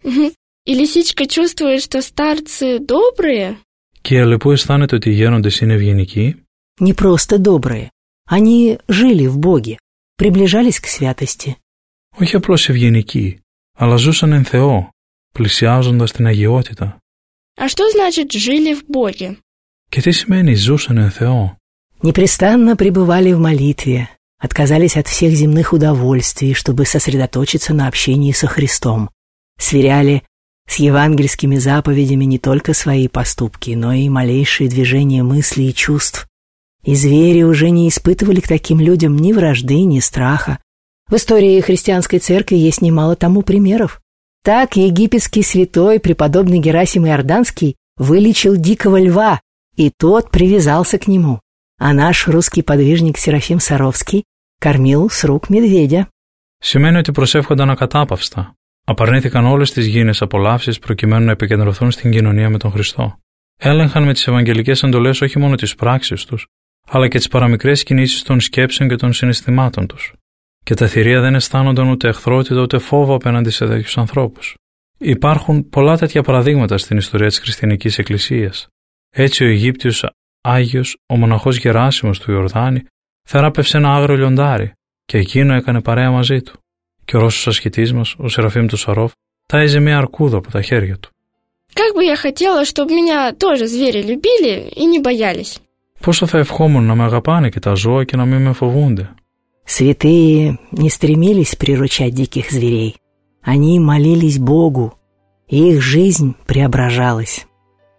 И лисичка чувствует, что старцы добрые? Και η αλεπού αισθάνεται ότι οι γέροντες είναι ευγενικοί. Не просто добрые. Они жили в Боге, приближались к святости. Όχι απλώς ευγενικοί, αλλά ζούσαν εν Θεό, πλησιάζοντας την αγιότητα. А что значит «жили в Боге»? Και τι σημαίνει ζούσαν εν Θεό? Непрестанно пребывали в молитве, отказались от всех земных удовольствий, чтобы сосредоточиться на общении со Христом, сверяли с евангельскими заповедями не только свои поступки, но и малейшие движения мыслей и чувств. И звери уже не испытывали к таким людям ни вражды, ни страха. В истории христианской церкви есть немало тому примеров. Так египетский святой преподобный Герасим Иорданский вылечил дикого льва, и тот привязался к нему. А наш русский подвижник Серафим Саровский кормил с рук медведя. Σημαίνει ότι προσεύχονταν ακατάπαυστα. Απαρνήθηκαν όλες τις γήινες απολαύσεις προκειμένου να επικεντρωθούν στην κοινωνία με τον Χριστό. Έλεγχαν με τις ευαγγελικές εντολές όχι μόνο τις πράξεις τους, αλλά και τις παραμικρές κινήσεις των σκέψεων και των συναισθημάτων τους. Και τα θηρία δεν αισθάνονταν ούτε εχθρότητα ούτε φόβο απέναντι σε τέτοιους ανθρώπους. Υπάρχουν πολλά τέτοια παραδείγματα στην ιστορία της χριστιανικής εκκλησίας. Έτσι ο Αιγύπτιος Άγιος, ο μοναχός Γεράσιμος του Ιορδάνη, θεράπευσε ένα άγριο λιοντάρι και εκείνο έκανε παρέα μαζί του. Και ο Ρώσος ασκητής μας, ο Σεραφείμ του Σαρόφ, τάιζε μια αρκούδα από τα χέρια του. Как бы я хотела, чтобы меня тоже звери любили и не боялись. Πόσο θα ευχόμουν να με αγαπάνε και τα ζώα και να μην με φοβούνται. Святые не стремились приручать диких зверей. Они молились Богу, и их жизнь преображалась.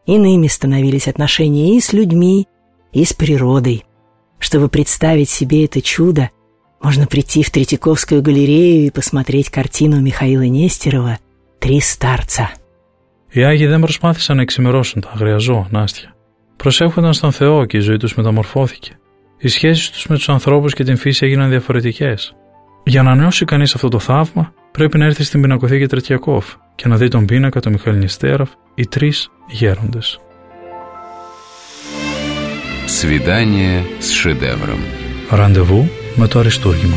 Иными становились отношения и с людьми, и с природой. Чтобы представить себе это чудо, можно прийти в Третьяковскую галерею и посмотреть картину Михаила Нестерова «Три старца». Οι Άγιοι δεν προσπάθησαν να εξημερώσουν τα αγραία ζώα, Νάστια. Προσεύχονταν στον Θεό και η ζωή τους μεταμορφώθηκε. Οι σχέσεις τους με τους ανθρώπους και την φύση έγιναν διαφορετικές. Για να νιώσει κανείς αυτό το θαύμα, πρέπει να έρθει στην πινακοθήκη Τретьяков και να δει τον πίνακα του Μιχαήλ Νεστέροφ, οι τρεις γέροντες. Свидание с шедевром. Ραντεβού με το αριστούργημα.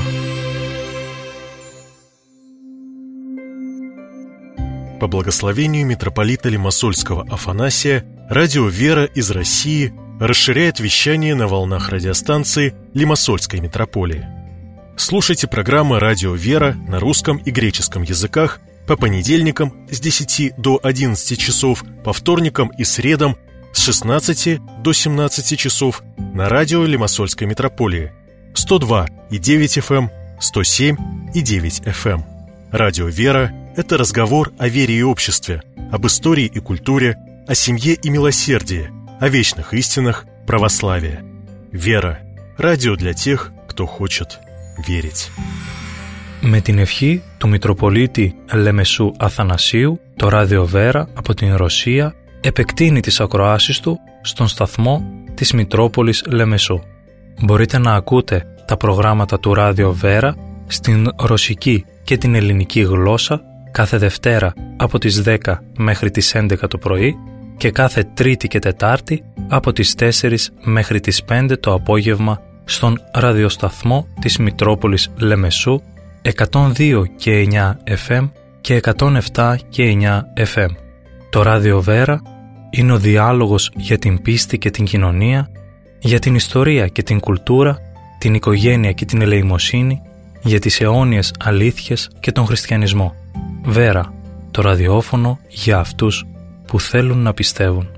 По благословению митрополита Лимассольского Афанасия, радио «Вера» из России расширяет вещание на волнах радиостанции Лимассольской митрополии. Слушайте программы «Радио «Вера» на русском и греческом языках по понедельникам с 10 до 11 часов, по вторникам и средам с 16 до 17 часов на радио Лимассольской митрополии 102,9 FM, 107,9 FM. Радио «Вера» — это разговор о вере и обществе, об истории и культуре, о семье и милосердии, о вечных истинах православия. «Вера» — радио для тех, кто хочет верить. Με την ευχή του Μητροπολίτη Λεμεσού Αθανασίου, το ράδιο Βέρα από την Ρωσία επεκτείνει τις ακροάσεις του στον σταθμό της Μητρόπολης Λεμεσού. Μπορείτε να ακούτε τα προγράμματα του ράδιο Βέρα στην ρωσική και την ελληνική γλώσσα κάθε Δευτέρα από τις 10 μέχρι τις 11 το πρωί και κάθε Τρίτη και Τετάρτη από τις 4 μέχρι τις 5 το απόγευμα στον ραδιοσταθμό της Μητρόπολης Λεμεσού 102 και 9 FM και 107 και 9 FM. Το ράδιο Βέρα είναι ο διάλογος για την πίστη και την κοινωνία, για την ιστορία και την κουλτούρα, την οικογένεια και την ελεημοσύνη, για τις αιώνιες αλήθειες και τον χριστιανισμό. Βέρα, το ραδιόφωνο για αυτούς που θέλουν να πιστεύουν.